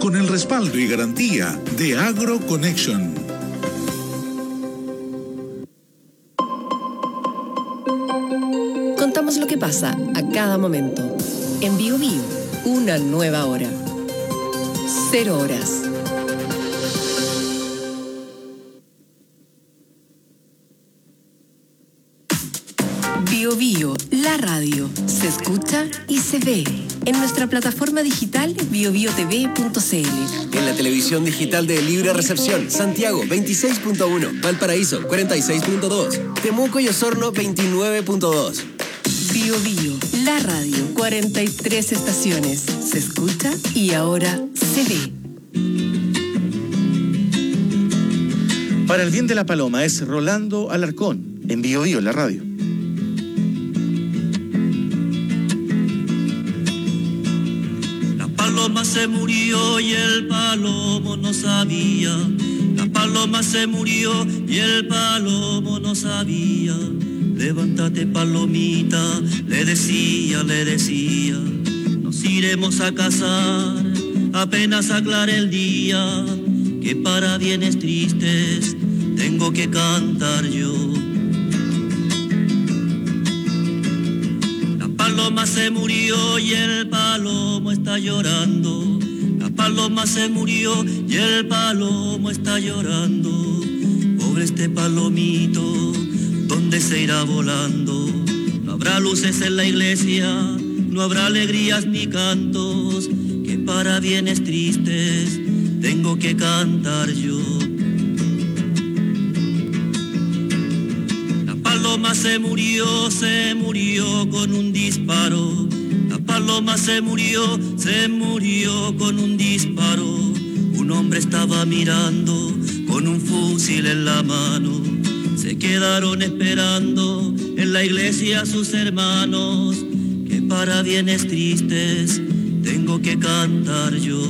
con el respaldo y garantía de AgroConnection. Contamos lo que pasa a cada momento. En BioBio, una nueva hora. 0 horas. BioBio, la radio, se escucha y se ve. En nuestra plataforma digital biobiotv.cl. En la televisión digital de Libre Recepción, Santiago 26.1, Valparaíso 46.2, Temuco y Osorno 29.2. BioBio, la radio, 43 estaciones, se escucha y ahora se ve. Para el bien de la paloma es Rolando Alarcón, en BioBio, la radio. La paloma se murió y el palomo no sabía. La paloma se murió y el palomo no sabía. Levántate, palomita, le decía. Nos iremos a casar apenas aclare el día. Que para bienes tristes tengo que cantar yo. La paloma se murió y el palomo está llorando. La paloma se murió y el palomo está llorando. Pobre este palomito, ¿dónde se irá volando? No habrá luces en la iglesia, no habrá alegrías ni cantos. Que para bienes tristes tengo que cantar yo. La paloma se murió con un disparo. La paloma se murió con un disparo. Un hombre estaba mirando con un fusil en la mano. Se quedaron esperando en la iglesia sus hermanos. Que para bienes tristes tengo que cantar yo.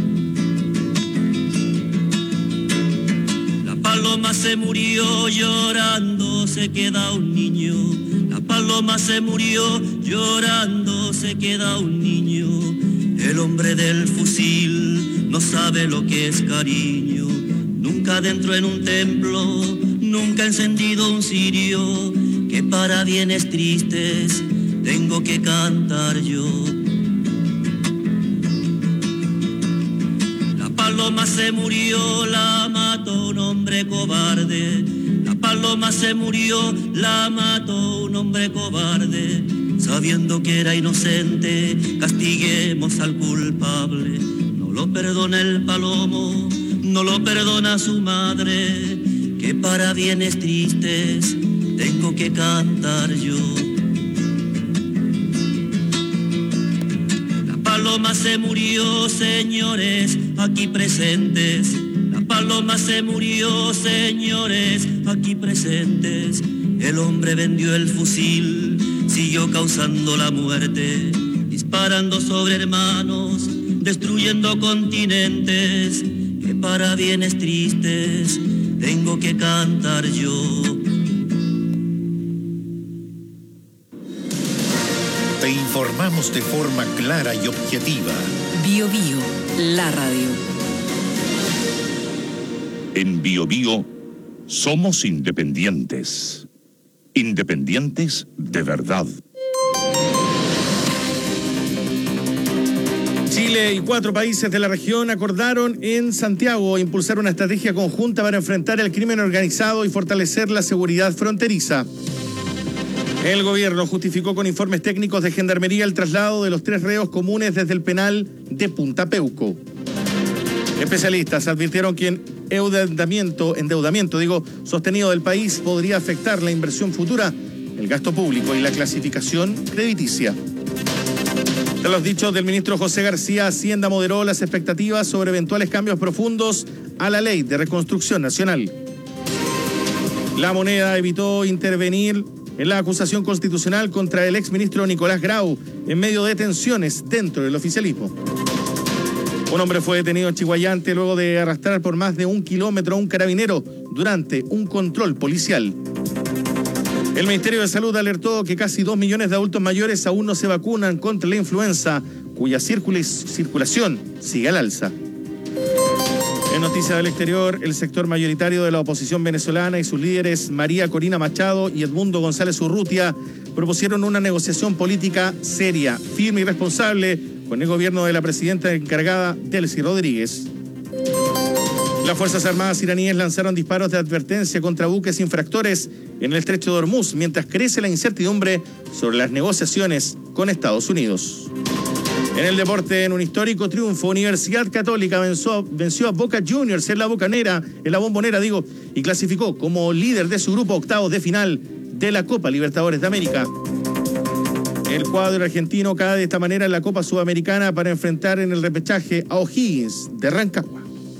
La paloma se murió llorando, se queda un niño. La paloma se murió llorando, se queda un niño. El hombre del fusil no sabe lo que es cariño. Nunca dentro en un templo, nunca encendido un cirio. Que para bienes tristes tengo que cantar yo. La paloma se murió, la mató un hombre cobarde. La paloma se murió, la mató un hombre cobarde. Sabiendo que era inocente, castiguemos al culpable. No lo perdona el palomo, no lo perdona su madre. Que para bienes tristes tengo que cantar yo. La paloma se murió, señores, aquí presentes. La paloma se murió, señores, aquí presentes. El hombre vendió el fusil, siguió causando la muerte, disparando sobre hermanos, destruyendo continentes. Que para bienes tristes tengo que cantar yo. Te informamos de forma clara y objetiva. BioBio, la radio. En BioBio somos independientes. Independientes de verdad. Chile y 4 países de la región acordaron en Santiago impulsar una estrategia conjunta para enfrentar el crimen organizado y fortalecer la seguridad fronteriza. El gobierno justificó con informes técnicos de Gendarmería el traslado de los 3 reos comunes desde el penal de Punta Peuco. Especialistas advirtieron que endeudamiento sostenido del país podría afectar la inversión futura, el gasto público y la clasificación crediticia. Tras los dichos del ministro José García, Hacienda moderó las expectativas sobre eventuales cambios profundos a la Ley de Reconstrucción Nacional. La Moneda evitó intervenir en la acusación constitucional contra el exministro Nicolás Grau en medio de tensiones dentro del oficialismo. Un hombre fue detenido en Chiguayante luego de arrastrar por más de 1 kilómetro a un carabinero durante un control policial. El Ministerio de Salud alertó que casi 2 millones de adultos mayores aún no se vacunan contra la influenza, cuya circulación sigue al alza. En noticias del exterior, el sector mayoritario de la oposición venezolana y sus líderes María Corina Machado y Edmundo González Urrutia propusieron una negociación política seria, firme y responsable con el gobierno de la presidenta encargada, Delcy Rodríguez. Las Fuerzas Armadas iraníes lanzaron disparos de advertencia contra buques infractores en el estrecho de Hormuz, mientras crece la incertidumbre sobre las negociaciones con Estados Unidos. En el deporte, en un histórico triunfo, Universidad Católica venció a Boca Juniors en la Bombonera, y clasificó como líder de su grupo octavos de final de la Copa Libertadores de América. El cuadro argentino cae de esta manera en la Copa Sudamericana para enfrentar en el repechaje a O'Higgins de Rancagua.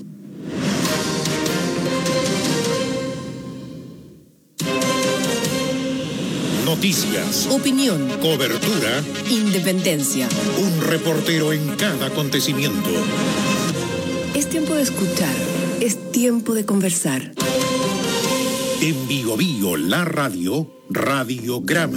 Noticias, Opinión, cobertura, independencia. un reportero en cada acontecimiento. Es tiempo de escuchar, es tiempo de conversar. En Bio Bio, la radio, Radiograma.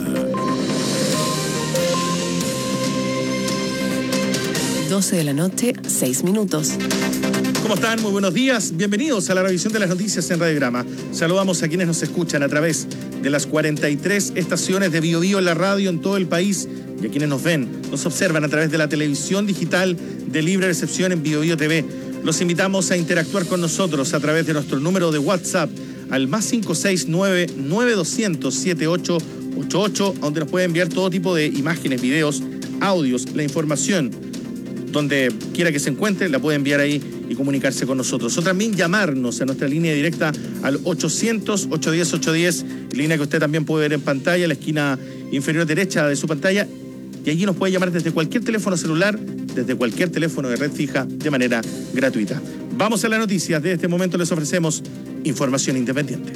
12 de la noche, 6 minutos. ¿Cómo están? Muy buenos días. Bienvenidos a la revisión de las noticias en Radiograma. Saludamos a quienes nos escuchan a través de las 43 estaciones de Bio Bio en la radio en todo el país y a quienes nos ven, nos observan a través de la televisión digital de libre recepción en Bio Bio TV. Los invitamos a interactuar con nosotros a través de nuestro número de WhatsApp al +569-9200-7888, donde nos puede enviar todo tipo de imágenes, videos, audios, la información. Donde quiera que se encuentre, la puede enviar ahí y comunicarse con nosotros. O también llamarnos a nuestra línea directa al 800-810-810, línea que usted también puede ver en pantalla, en la esquina inferior derecha de su pantalla. Y allí nos puede llamar desde cualquier teléfono celular, desde cualquier teléfono de red fija, de manera gratuita. Vamos a las noticias. De este momento les ofrecemos información independiente.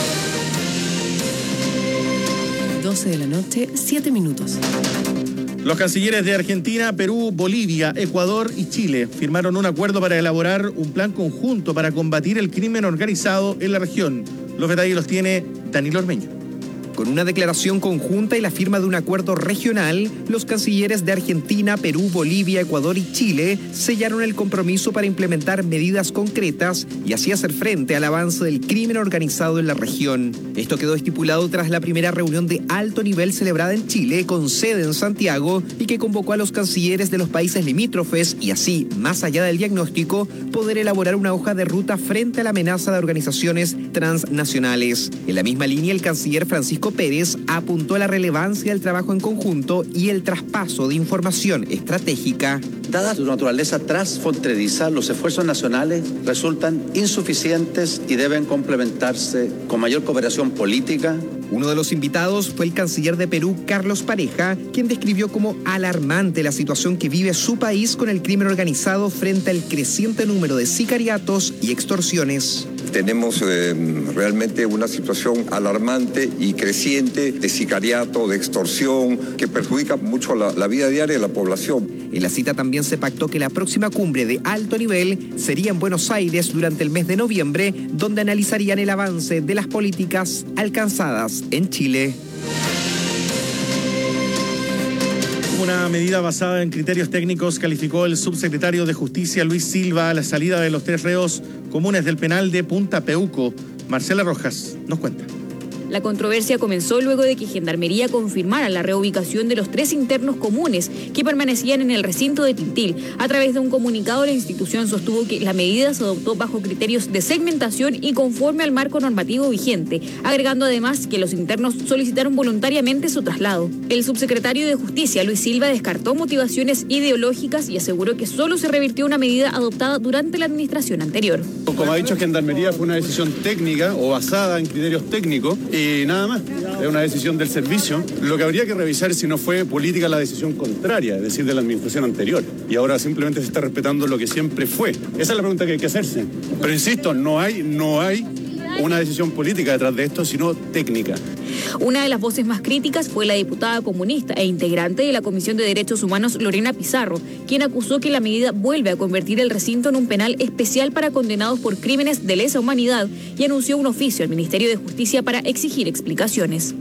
12 de la noche, 7 minutos. Los cancilleres de Argentina, Perú, Bolivia, Ecuador y Chile firmaron un acuerdo para elaborar un plan conjunto para combatir el crimen organizado en la región. Los detalles los tiene Danilo Ormeño. Con una declaración conjunta y la firma de un acuerdo regional, los cancilleres de Argentina, Perú, Bolivia, Ecuador y Chile sellaron el compromiso para implementar medidas concretas y así hacer frente al avance del crimen organizado en la región. Esto quedó estipulado tras la primera reunión de alto nivel celebrada en Chile, con sede en Santiago, y que convocó a los cancilleres de los países limítrofes y así, más allá del diagnóstico, poder elaborar una hoja de ruta frente a la amenaza de organizaciones transnacionales. En la misma línea, el canciller Francisco Pérez apuntó a la relevancia del trabajo en conjunto y el traspaso de información estratégica. Dada su naturaleza transfronteriza, los esfuerzos nacionales resultan insuficientes y deben complementarse con mayor cooperación política. Uno de los invitados fue el canciller de Perú, Carlos Pareja, quien describió como alarmante la situación que vive su país con el crimen organizado frente al creciente número de sicariatos y extorsiones. Tenemos realmente una situación alarmante y creciente de sicariato, de extorsión, que perjudica mucho la vida diaria de la población. En la cita también se pactó que la próxima cumbre de alto nivel sería en Buenos Aires durante el mes de noviembre, donde analizarían el avance de las políticas alcanzadas en Chile. Una medida basada en criterios técnicos calificó el subsecretario de Justicia Luis Silva a la salida de los 3 reos comunes del penal de Punta Peuco. Marcela Rojas nos cuenta. La controversia comenzó luego de que Gendarmería confirmara la reubicación de los 3 internos comunes que permanecían en el recinto de Tintil. A través de un comunicado, la institución sostuvo que la medida se adoptó bajo criterios de segmentación y conforme al marco normativo vigente, agregando además que los internos solicitaron voluntariamente su traslado. El subsecretario de Justicia, Luis Silva, descartó motivaciones ideológicas y aseguró que solo se revirtió una medida adoptada durante la administración anterior. Como ha dicho Gendarmería, fue una decisión técnica o basada en criterios técnicos. Y nada más, es una decisión del servicio. Lo que habría que revisar es si no fue política la decisión contraria, es decir, de la administración anterior. Y ahora simplemente se está respetando lo que siempre fue. Esa es la pregunta que hay que hacerse. Pero insisto, no hay una decisión política detrás de esto, sino técnica. Una de las voces más críticas fue la diputada comunista e integrante de la Comisión de Derechos Humanos, Lorena Pizarro, quien acusó que la medida vuelve a convertir el recinto en un penal especial para condenados por crímenes de lesa humanidad y anunció un oficio al Ministerio de Justicia para exigir explicaciones.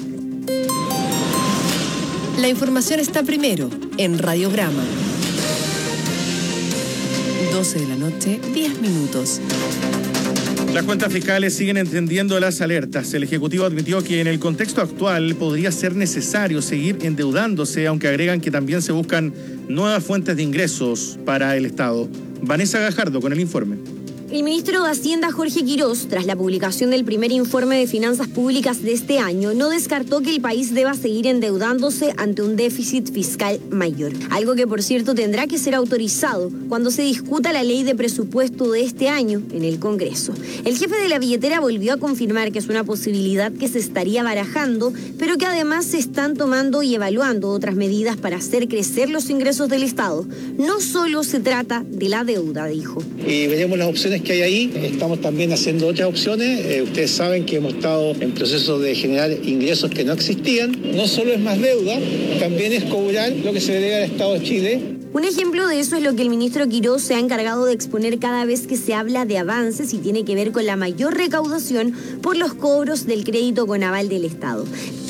La información está primero en Radiograma. 12 de la noche, 10 minutos. Las cuentas fiscales siguen encendiendo las alertas. El Ejecutivo admitió que en el contexto actual podría ser necesario seguir endeudándose, aunque agregan que también se buscan nuevas fuentes de ingresos para el Estado. Vanessa Gajardo con el informe. El ministro de Hacienda, Jorge Quirós, tras la publicación del primer informe de finanzas públicas de este año, no descartó que el país deba seguir endeudándose ante un déficit fiscal mayor. Algo que, por cierto, tendrá que ser autorizado cuando se discuta la ley de presupuesto de este año en el Congreso. El jefe de la billetera volvió a confirmar que es una posibilidad que se estaría barajando, pero que además se están tomando y evaluando otras medidas para hacer crecer los ingresos del Estado. No solo se trata de la deuda, dijo. Y veremos las opciones que hay ahí. Estamos también haciendo otras opciones. Ustedes saben que hemos estado en proceso de generar ingresos que no existían. No solo es más deuda, también es cobrar lo que se debe al Estado de Chile. Un ejemplo de eso es lo que el ministro Quirós se ha encargado de exponer cada vez que se habla de avances y tiene que ver con la mayor recaudación por los cobros del crédito con aval del Estado.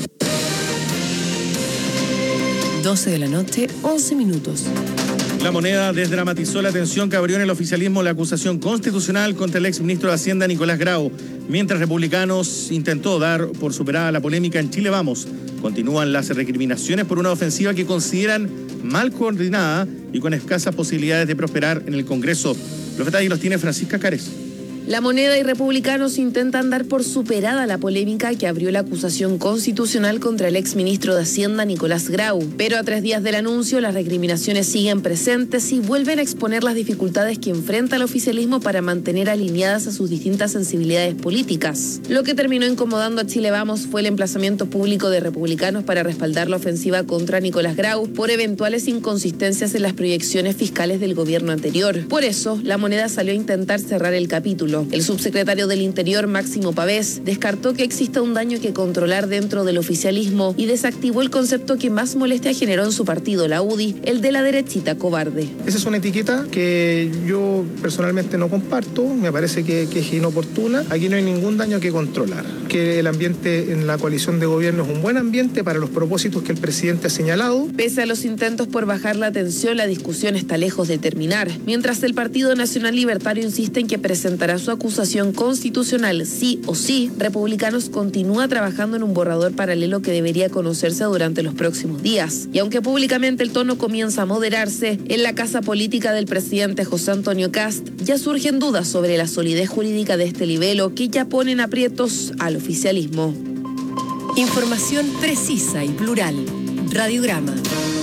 12 de la noche, 11 minutos. La Moneda desdramatizó la tensión que abrió en el oficialismo la acusación constitucional contra el exministro de Hacienda Nicolás Grau, mientras Republicanos intentó dar por superada la polémica en Chile Vamos. Continúan las recriminaciones por una ofensiva que consideran mal coordinada y con escasas posibilidades de prosperar en el Congreso. Los detalles los tiene Francisca Cárez. La Moneda y Republicanos intentan dar por superada la polémica que abrió la acusación constitucional contra el exministro de Hacienda Nicolás Grau. Pero a 3 días del anuncio, las recriminaciones siguen presentes y vuelven a exponer las dificultades que enfrenta el oficialismo para mantener alineadas a sus distintas sensibilidades políticas. Lo que terminó incomodando a Chile Vamos fue el emplazamiento público de Republicanos para respaldar la ofensiva contra Nicolás Grau por eventuales inconsistencias en las proyecciones fiscales del gobierno anterior. Por eso, la Moneda salió a intentar cerrar el capítulo. El subsecretario del Interior, Máximo Pavés, descartó que exista un daño que controlar dentro del oficialismo y desactivó el concepto que más molestia generó en su partido, la UDI, el de la derechita cobarde. Esa es una etiqueta que yo personalmente no comparto, me parece que es inoportuna. Aquí no hay ningún daño que controlar. Que el ambiente en la coalición de gobierno es un buen ambiente para los propósitos que el presidente ha señalado. Pese a los intentos por bajar la tensión, la discusión está lejos de terminar. Mientras el Partido Nacional Libertario insiste en que presentará su acusación constitucional sí o sí, Republicanos continúa trabajando en un borrador paralelo que debería conocerse durante los próximos días. Y aunque públicamente el tono comienza a moderarse, en la casa política del presidente José Antonio Kast ya surgen dudas sobre la solidez jurídica de este libelo que ya ponen aprietos al oficialismo. Información precisa y plural. Radiograma.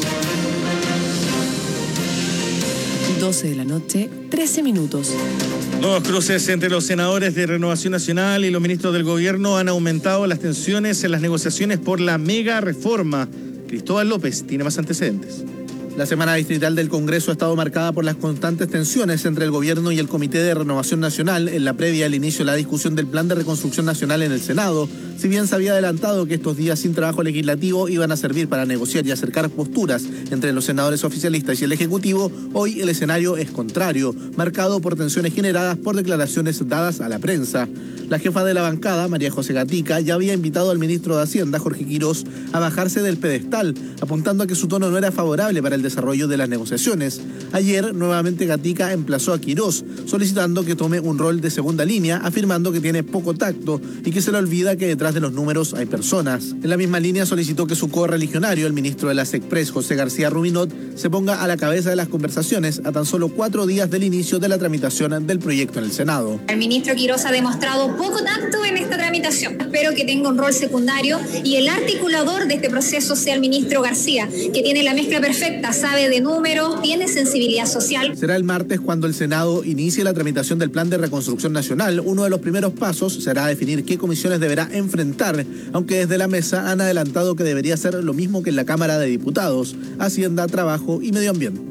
12 de la noche, 13 minutos. Nuevos cruces entre los senadores de Renovación Nacional y los ministros del gobierno han aumentado las tensiones en las negociaciones por la mega reforma. Cristóbal López tiene más antecedentes. La semana distrital del Congreso ha estado marcada por las constantes tensiones entre el gobierno y el Comité de Renovación Nacional en la previa al inicio de la discusión del Plan de Reconstrucción Nacional en el Senado. Si bien se había adelantado que estos días sin trabajo legislativo iban a servir para negociar y acercar posturas entre los senadores oficialistas y el Ejecutivo, hoy el escenario es contrario, marcado por tensiones generadas por declaraciones dadas a la prensa. La jefa de la bancada, María José Gatica, ya había invitado al ministro de Hacienda, Jorge Quirós, a bajarse del pedestal, apuntando a que su tono no era favorable para el desarrollo de las negociaciones. Ayer, nuevamente Gatica emplazó a Quirós, solicitando que tome un rol de segunda línea, afirmando que tiene poco tacto y que se le olvida que detrás de los números hay personas. En la misma línea solicitó que su correligionario, el ministro de la SECPRES, José García Rubinot, se ponga a la cabeza de las conversaciones a tan solo 4 días del inicio de la tramitación del proyecto en el Senado. El ministro Quirós ha demostrado poco tacto en esta tramitación. Espero que tenga un rol secundario y el articulador de este proceso sea el ministro García, que tiene la mezcla perfecta, sabe de números, tiene sensibilidad social. Será el martes cuando el Senado inicie la tramitación del Plan de Reconstrucción Nacional. Uno de los primeros pasos será definir qué comisiones deberá enfrentar, aunque desde la mesa han adelantado que debería ser lo mismo que en la Cámara de Diputados: Hacienda, Trabajo y Medio Ambiente.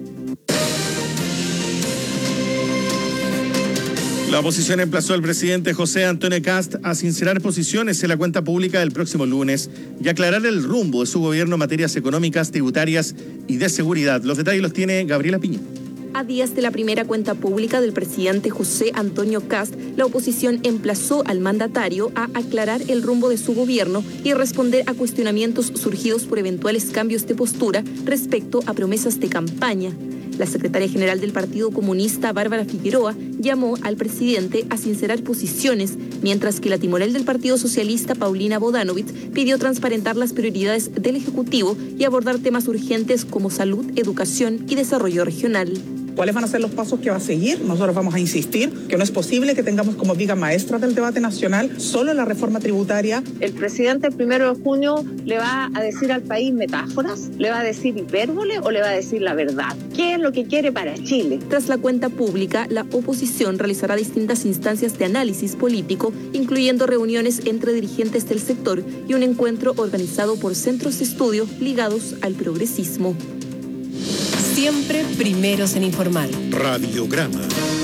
La oposición emplazó al presidente José Antonio Kast a sincerar posiciones en la cuenta pública del próximo lunes y aclarar el rumbo de su gobierno en materias económicas, tributarias y de seguridad. Los detalles los tiene Gabriela Piña. A días de la primera cuenta pública del presidente José Antonio Kast, la oposición emplazó al mandatario a aclarar el rumbo de su gobierno y responder a cuestionamientos surgidos por eventuales cambios de postura respecto a promesas de campaña. La secretaria general del Partido Comunista, Bárbara Figueroa, llamó al presidente a sincerar posiciones, mientras que la timonel del Partido Socialista, Paulina Bodanovich, pidió transparentar las prioridades del Ejecutivo y abordar temas urgentes como salud, educación y desarrollo regional. ¿Cuáles van a ser los pasos que va a seguir? Nosotros vamos a insistir que no es posible que tengamos como viga maestra del debate nacional solo la reforma tributaria. El presidente el 1 de junio le va a decir al país metáforas, le va a decir hipérbole o le va a decir la verdad. ¿Qué es lo que quiere para Chile? Tras la cuenta pública, la oposición realizará distintas instancias de análisis político, incluyendo reuniones entre dirigentes del sector y un encuentro organizado por centros de estudio ligados al progresismo. Siempre primeros en informar. Radiograma.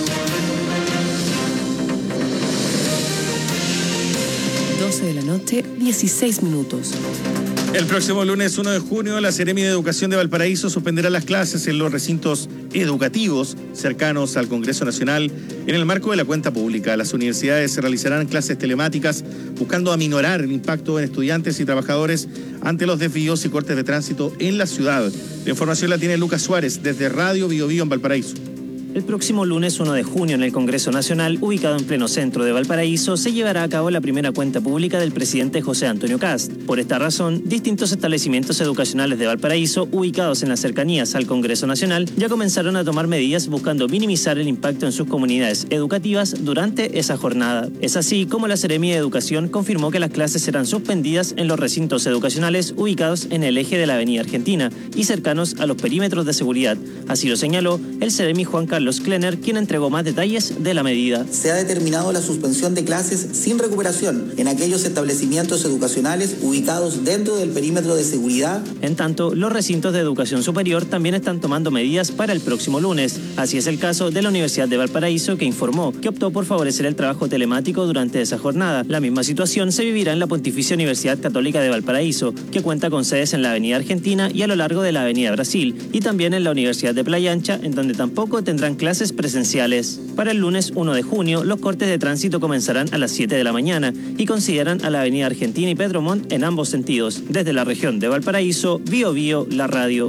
De la noche, 16 minutos. El próximo lunes 1 de junio, la Seremi de Educación de Valparaíso suspenderá las clases en los recintos educativos cercanos al Congreso Nacional en el marco de la cuenta pública. Las universidades realizarán clases telemáticas buscando aminorar el impacto en estudiantes y trabajadores ante los desvíos y cortes de tránsito en la ciudad. La información la tiene Lucas Suárez desde Radio Bio Bio en Valparaíso. El próximo lunes 1 de junio en el Congreso Nacional, ubicado en pleno centro de Valparaíso, se llevará a cabo la primera cuenta pública del presidente José Antonio Kast. Por esta razón, distintos establecimientos educacionales de Valparaíso, ubicados en las cercanías al Congreso Nacional, ya comenzaron a tomar medidas buscando minimizar el impacto en sus comunidades educativas durante esa jornada. Es así como la Seremi de Educación confirmó que las clases serán suspendidas en los recintos educacionales ubicados en el eje de la Avenida Argentina y cercanos a los perímetros de seguridad. Así lo señaló el Seremi Juan Carlos Klenner, quien entregó más detalles de la medida. Se ha determinado la suspensión de clases sin recuperación en aquellos establecimientos educacionales ubicados dentro del perímetro de seguridad. En tanto, los recintos de educación superior también están tomando medidas para el próximo lunes. Así es el caso de la Universidad de Valparaíso, que informó que optó por favorecer el trabajo telemático durante esa jornada. La misma situación se vivirá en la Pontificia Universidad Católica de Valparaíso, que cuenta con sedes en la Avenida Argentina y a lo largo de la Avenida Brasil, y también en la Universidad de Playa Ancha, en donde tampoco tendrán clases presenciales. Para el lunes 1 de junio, los cortes de tránsito comenzarán a las 7 de la mañana y consideran a la Avenida Argentina y Pedro Montt en ambos sentidos. Desde la región de Valparaíso, Bio Bio, la radio.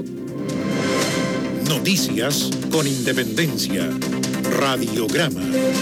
Noticias con independencia. Radiograma.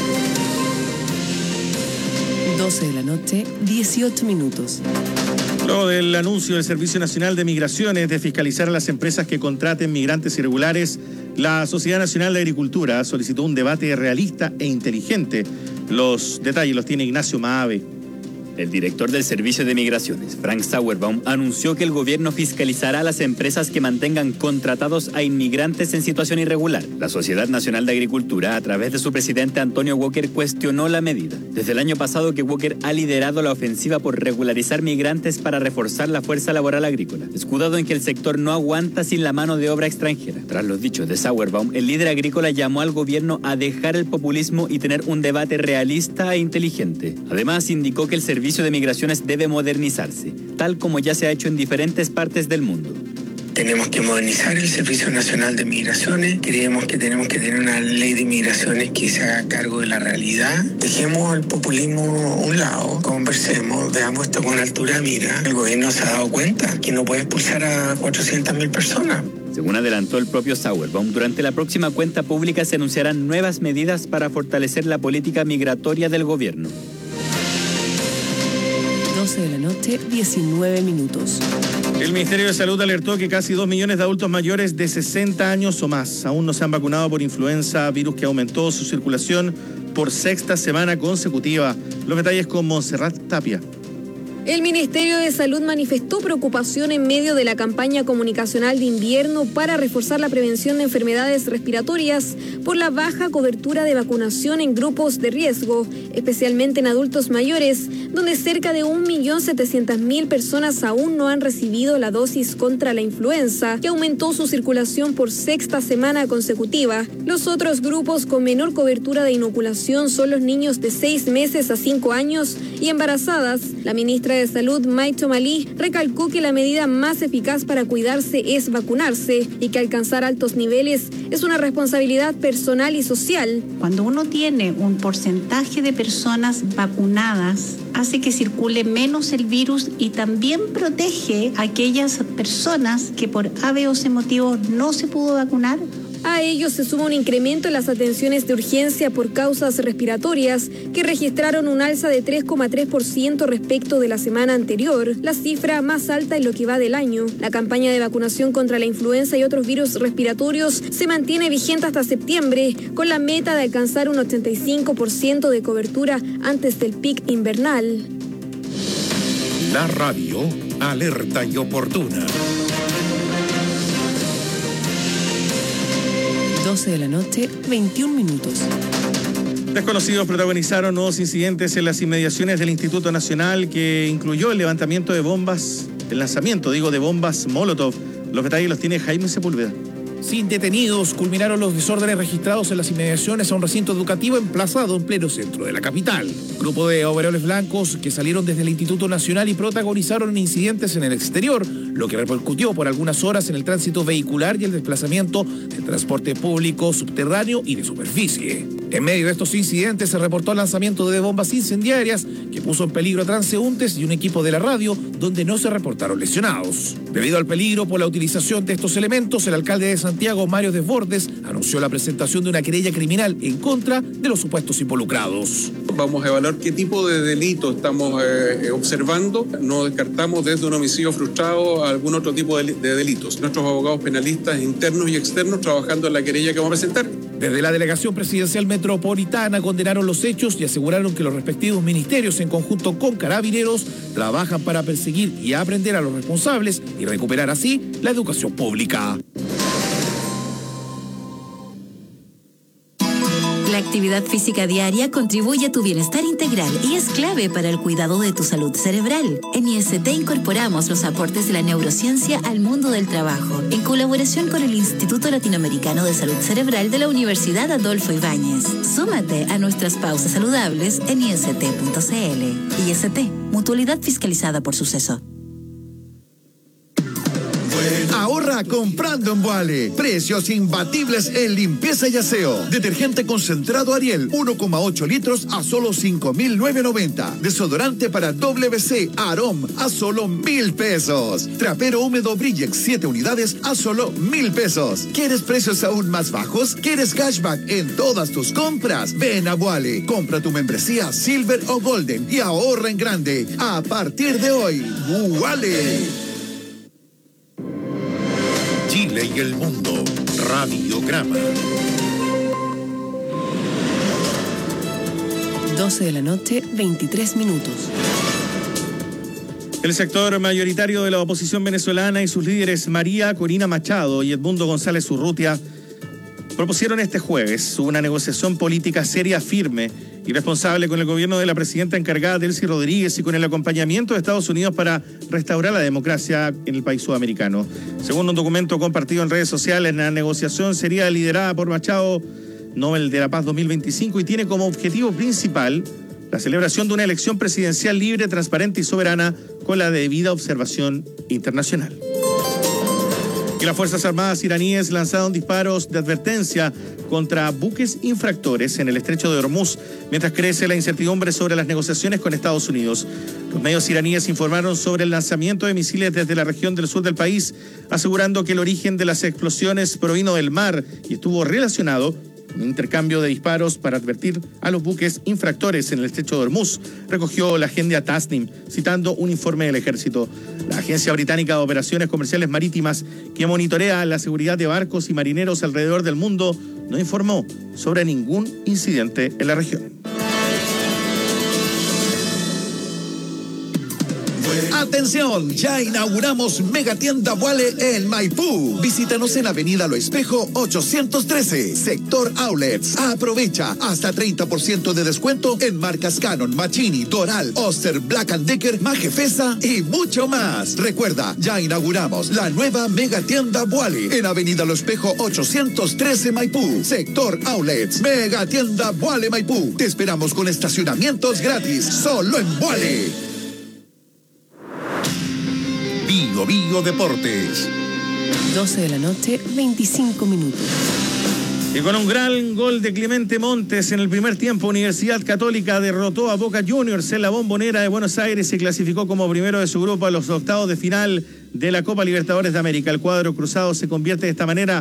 12 de la noche, 18 minutos. Luego del anuncio del Servicio Nacional de Migraciones de fiscalizar a las empresas que contraten migrantes irregulares, la Sociedad Nacional de Agricultura solicitó un debate realista e inteligente. Los detalles los tiene Ignacio Maave. El director del Servicio de Migraciones, Frank Sauerbaum, anunció que el gobierno fiscalizará a las empresas que mantengan contratados a inmigrantes en situación irregular. La Sociedad Nacional de Agricultura, a través de su presidente Antonio Walker, cuestionó la medida. Desde el año pasado que Walker ha liderado la ofensiva por regularizar migrantes para reforzar la fuerza laboral agrícola, escudado en que el sector no aguanta sin la mano de obra extranjera. Tras los dichos de Sauerbaum, el líder agrícola llamó al gobierno a dejar el populismo y tener un debate realista e inteligente. Además, indicó que el Servicio de Migraciones debe modernizarse, tal como ya se ha hecho en diferentes partes del mundo. Tenemos que modernizar el Servicio Nacional de Migraciones. Creemos que tenemos que tener una ley de migraciones que se haga cargo de la realidad. Dejemos el populismo a un lado, conversemos, veamos esto con altura de mira. El gobierno se ha dado cuenta que no puede expulsar a 400.000 personas. Según adelantó el propio Sauerbaum, durante la próxima cuenta pública se anunciarán nuevas medidas para fortalecer la política migratoria del gobierno. 12 de la noche, 19 minutos. El Ministerio de Salud alertó que casi 2 millones de adultos mayores de 60 años o más aún no se han vacunado por influenza, virus que aumentó su circulación por 6ª semana consecutiva. Los detalles con Montserrat Tapia. El Ministerio de Salud manifestó preocupación en medio de la campaña comunicacional de invierno para reforzar la prevención de enfermedades respiratorias por la baja cobertura de vacunación en grupos de riesgo, especialmente en adultos mayores, donde cerca de 1.700.000 personas aún no han recibido la dosis contra la influenza, que aumentó su circulación por 6ª semana consecutiva. Los otros grupos con menor cobertura de inoculación son los niños de 6 meses a 5 años y embarazadas. La ministra de Salud, Mai Tomalí, recalcó que la medida más eficaz para cuidarse es vacunarse y que alcanzar altos niveles es una responsabilidad personal y social. Cuando uno tiene un porcentaje de personas vacunadas, hace que circule menos el virus y también protege a aquellas personas que por A, B o C motivos no se pudo vacunar A ello se suma un incremento en las atenciones de urgencia por causas respiratorias, que registraron un alza de 3,3% respecto de la semana anterior, la cifra más alta en lo que va del año. La campaña de vacunación contra la influenza y otros virus respiratorios se mantiene vigente hasta septiembre, con la meta de alcanzar un 85% de cobertura antes del pic invernal. La radio, alerta y oportuna. 12 de la noche, 21 minutos. Desconocidos protagonizaron nuevos incidentes en las inmediaciones del Instituto Nacional, que incluyó el lanzamiento de bombas Molotov. Los detalles los tiene Jaime Sepúlveda. Sin detenidos, culminaron los desórdenes registrados en las inmediaciones a un recinto educativo emplazado en pleno centro de la capital. Grupo de overoles blancos que salieron desde el Instituto Nacional y protagonizaron incidentes en el exterior, lo que repercutió por algunas horas en el tránsito vehicular y el desplazamiento del transporte público subterráneo y de superficie. En medio de estos incidentes se reportó el lanzamiento de bombas incendiarias que puso en peligro a transeúntes y un equipo de la radio, donde no se reportaron lesionados. Debido al peligro por la utilización de estos elementos, el alcalde de Santiago, Mario Desbordes, anunció la presentación de una querella criminal en contra de los supuestos involucrados. Vamos a evaluar qué tipo de delito estamos observando. No descartamos desde un homicidio frustrado a algún otro tipo de delitos. Nuestros abogados penalistas internos y externos trabajando en la querella que vamos a presentar. Desde la Delegación Presidencial Metropolitana condenaron los hechos y aseguraron que los respectivos ministerios, en conjunto con Carabineros, trabajan para perseguir y aprender a los responsables y recuperar así la educación pública. La actividad física diaria contribuye a tu bienestar integral y es clave para el cuidado de tu salud cerebral. En IST incorporamos los aportes de la neurociencia al mundo del trabajo, en colaboración con el Instituto Latinoamericano de Salud Cerebral de la Universidad Adolfo Ibáñez. Súmate a nuestras pausas saludables en ist.cl. IST, mutualidad fiscalizada por Suceso. Ahorra comprando en Vuale. Precios imbatibles en limpieza y aseo. Detergente concentrado Ariel, 1,8 litros a solo 5.990. Desodorante para WC Arom a solo 1.000 pesos. Trapero húmedo Brillex 7 unidades a solo 1.000 pesos. ¿Quieres precios aún más bajos? ¿Quieres cashback en todas tus compras? Ven a Vuale. Compra tu membresía Silver o Golden y ahorra en grande. A partir de hoy, Vuale. Chile y el mundo. Radiograma. 12 de la noche, 23 minutos. El sector mayoritario de la oposición venezolana y sus líderes María Corina Machado y Edmundo González Urrutia propusieron este jueves una negociación política seria, firme y responsable con el gobierno de la presidenta encargada Delcy Rodríguez y con el acompañamiento de Estados Unidos para restaurar la democracia en el país sudamericano. Según un documento compartido en redes sociales, la negociación sería liderada por Machado, Nobel de la Paz 2025, y tiene como objetivo principal la celebración de una elección presidencial libre, transparente y soberana con la debida observación internacional. Que las Fuerzas Armadas iraníes lanzaron disparos de advertencia contra buques infractores en el estrecho de Hormuz, mientras crece la incertidumbre sobre las negociaciones con Estados Unidos. Los medios iraníes informaron sobre el lanzamiento de misiles desde la región del sur del país, asegurando que el origen de las explosiones provino del mar y estuvo relacionado con un intercambio de disparos para advertir a los buques infractores en el estrecho de Hormuz, recogió la agencia Tasnim, citando un informe del ejército. La Agencia Británica de Operaciones Comerciales Marítimas, que monitorea la seguridad de barcos y marineros alrededor del mundo, no informó sobre ningún incidente en la región. Atención, ya inauguramos Megatienda Vuale en Maipú. Visítanos en Avenida Lo Espejo 813, sector Outlets. Aprovecha hasta 30% de descuento en marcas Canon, Machini, Doral, Oster, Black & Decker, Majefesa y mucho más. Recuerda, ya inauguramos la nueva Megatienda Vuale en Avenida Lo Espejo 813 Maipú, sector Outlets. Megatienda Vuale Maipú. Te esperamos con estacionamientos gratis, solo en Vuale. Bio Deportes. 12 de la noche, 25 minutos. Y con un gran gol de Clemente Montes en el primer tiempo, Universidad Católica derrotó a Boca Juniors en la Bombonera de Buenos Aires y clasificó como primero de su grupo a los octavos de final de la Copa Libertadores de América. El cuadro cruzado se convierte de esta manera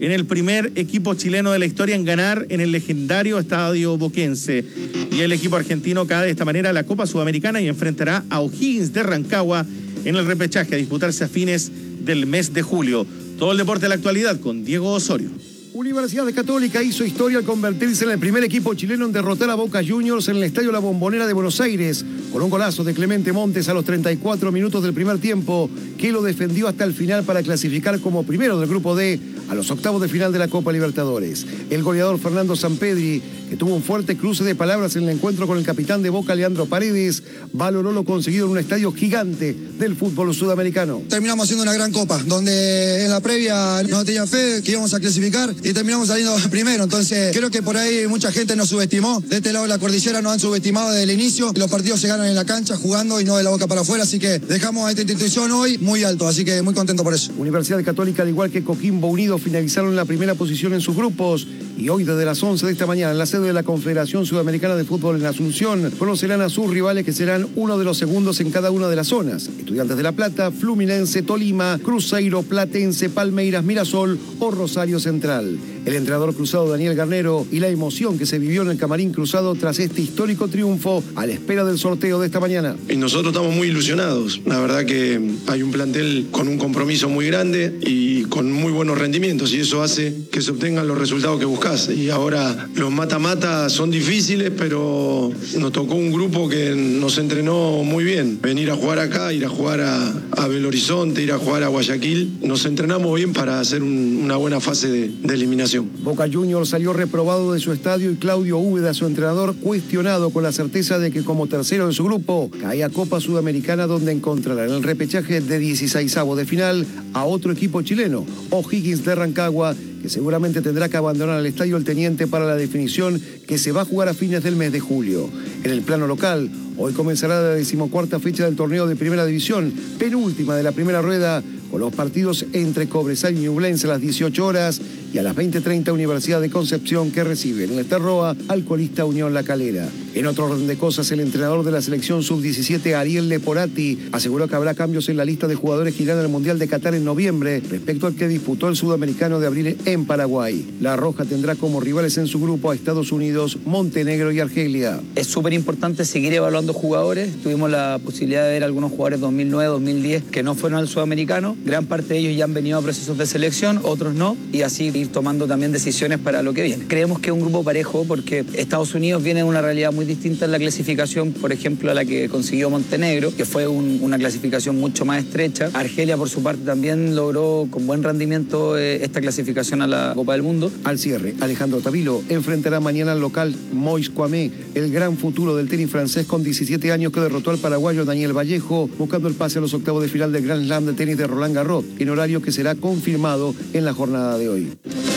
en el primer equipo chileno de la historia en ganar en el legendario Estadio Boquense. Y el equipo argentino cae de esta manera a la Copa Sudamericana y enfrentará a O'Higgins de Rancagua en el repechaje a disputarse a fines del mes de julio. Todo el deporte de la actualidad con Diego Osorio. Universidad Católica hizo historia al convertirse en el primer equipo chileno en derrotar a Boca Juniors en el Estadio La Bombonera de Buenos Aires, con un golazo de Clemente Montes a los 34 minutos del primer tiempo, que lo defendió hasta el final para clasificar como primero del Grupo D a los octavos de final de la Copa Libertadores. El goleador Fernando Sampedri, que tuvo un fuerte cruce de palabras en el encuentro con el capitán de Boca, Leandro Paredes, valoró lo conseguido en un estadio gigante del fútbol sudamericano. Terminamos haciendo una gran Copa, donde en la previa no tenía fe que íbamos a clasificar y terminamos saliendo primero. Entonces creo que por ahí mucha gente nos subestimó. De este lado de la cordillera nos han subestimado desde el inicio. Los partidos se ganan en la cancha, jugando y no de la boca para afuera. Así que dejamos a esta institución hoy muy alto, así que muy contento por eso. Universidad Católica, al igual que Coquimbo Unido, finalizaron en la primera posición en sus grupos y hoy desde las 11 de esta mañana en la sede de la Confederación Sudamericana de Fútbol en Asunción conocerán a sus rivales, que serán uno de los segundos en cada una de las zonas: Estudiantes de La Plata, Fluminense, Tolima, Cruzeiro, Platense, Palmeiras, Mirasol o Rosario Central. El entrenador cruzado Daniel Garnero y la emoción que se vivió en el camarín cruzado tras este histórico triunfo a la espera del sorteo de esta mañana. Y nosotros estamos muy ilusionados. La verdad que hay un plantel con un compromiso muy grande y con muy buenos rendimientos, y eso hace que se obtengan los resultados que buscas. Y ahora los mata-mata son difíciles, pero nos tocó un grupo que nos entrenó muy bien. Venir a jugar acá, ir a jugar a Belo Horizonte, ir a jugar a Guayaquil. Nos entrenamos bien para hacer una buena fase de eliminación. Boca Juniors salió reprobado de su estadio y Claudio Úbeda, su entrenador, cuestionado, con la certeza de que como tercero de su grupo cae a Copa Sudamericana, donde encontrará en el repechaje de 16avos de final a otro equipo chileno, O'Higgins de Rancagua, que seguramente tendrá que abandonar el Estadio El Teniente para la definición que se va a jugar a fines del mes de julio. En el plano local, hoy comenzará la 14ª fecha del torneo de Primera División, penúltima de la primera rueda, con los partidos entre Cobresal y Ñublense a las 18 horas y a las 20:30 Universidad de Concepción, que recibe en el Terroa al colista Unión La Calera. En otro orden de cosas, el entrenador de la selección sub-17, Ariel Leporati, aseguró que habrá cambios en la lista de jugadores que irán al Mundial de Qatar en noviembre respecto al que disputó el sudamericano de abril en Paraguay. La Roja tendrá como rivales en su grupo a Estados Unidos, Montenegro y Argelia. Es súper importante seguir evaluando jugadores. Tuvimos la posibilidad de ver algunos jugadores 2009, 2010 que no fueron al sudamericano. Gran parte de ellos ya han venido a procesos de selección, otros no, y así ir tomando también decisiones para lo que viene. Creemos que es un grupo parejo porque Estados Unidos viene de una realidad muy distinta en la clasificación, por ejemplo, a la que consiguió Montenegro, que fue una clasificación mucho más estrecha. Argelia, por su parte, también logró con buen rendimiento esta clasificación a la Copa del Mundo. Al cierre, Alejandro Tavilo enfrentará mañana al local Mois Kwame, el gran futuro del tenis francés con 17 años, que derrotó al paraguayo Daniel Vallejo, buscando el pase a los octavos de final del Grand Slam de tenis de Roland Garros, en horario que será confirmado en la jornada de hoy.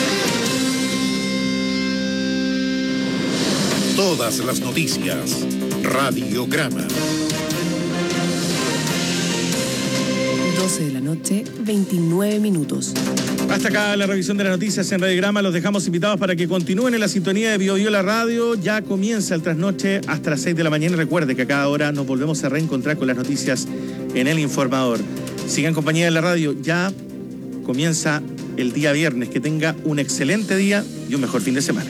Todas las noticias. Radiograma. 12 de la noche, 29 minutos. Hasta acá la revisión de las noticias en Radiograma. Los dejamos invitados para que continúen en la sintonía de BioBio La Radio. Ya comienza el trasnoche hasta las 6 de la mañana. Y recuerde que a cada hora nos volvemos a reencontrar con las noticias en El Informador. Sigan en compañía de la radio. Ya comienza el día viernes. Que tenga un excelente día y un mejor fin de semana.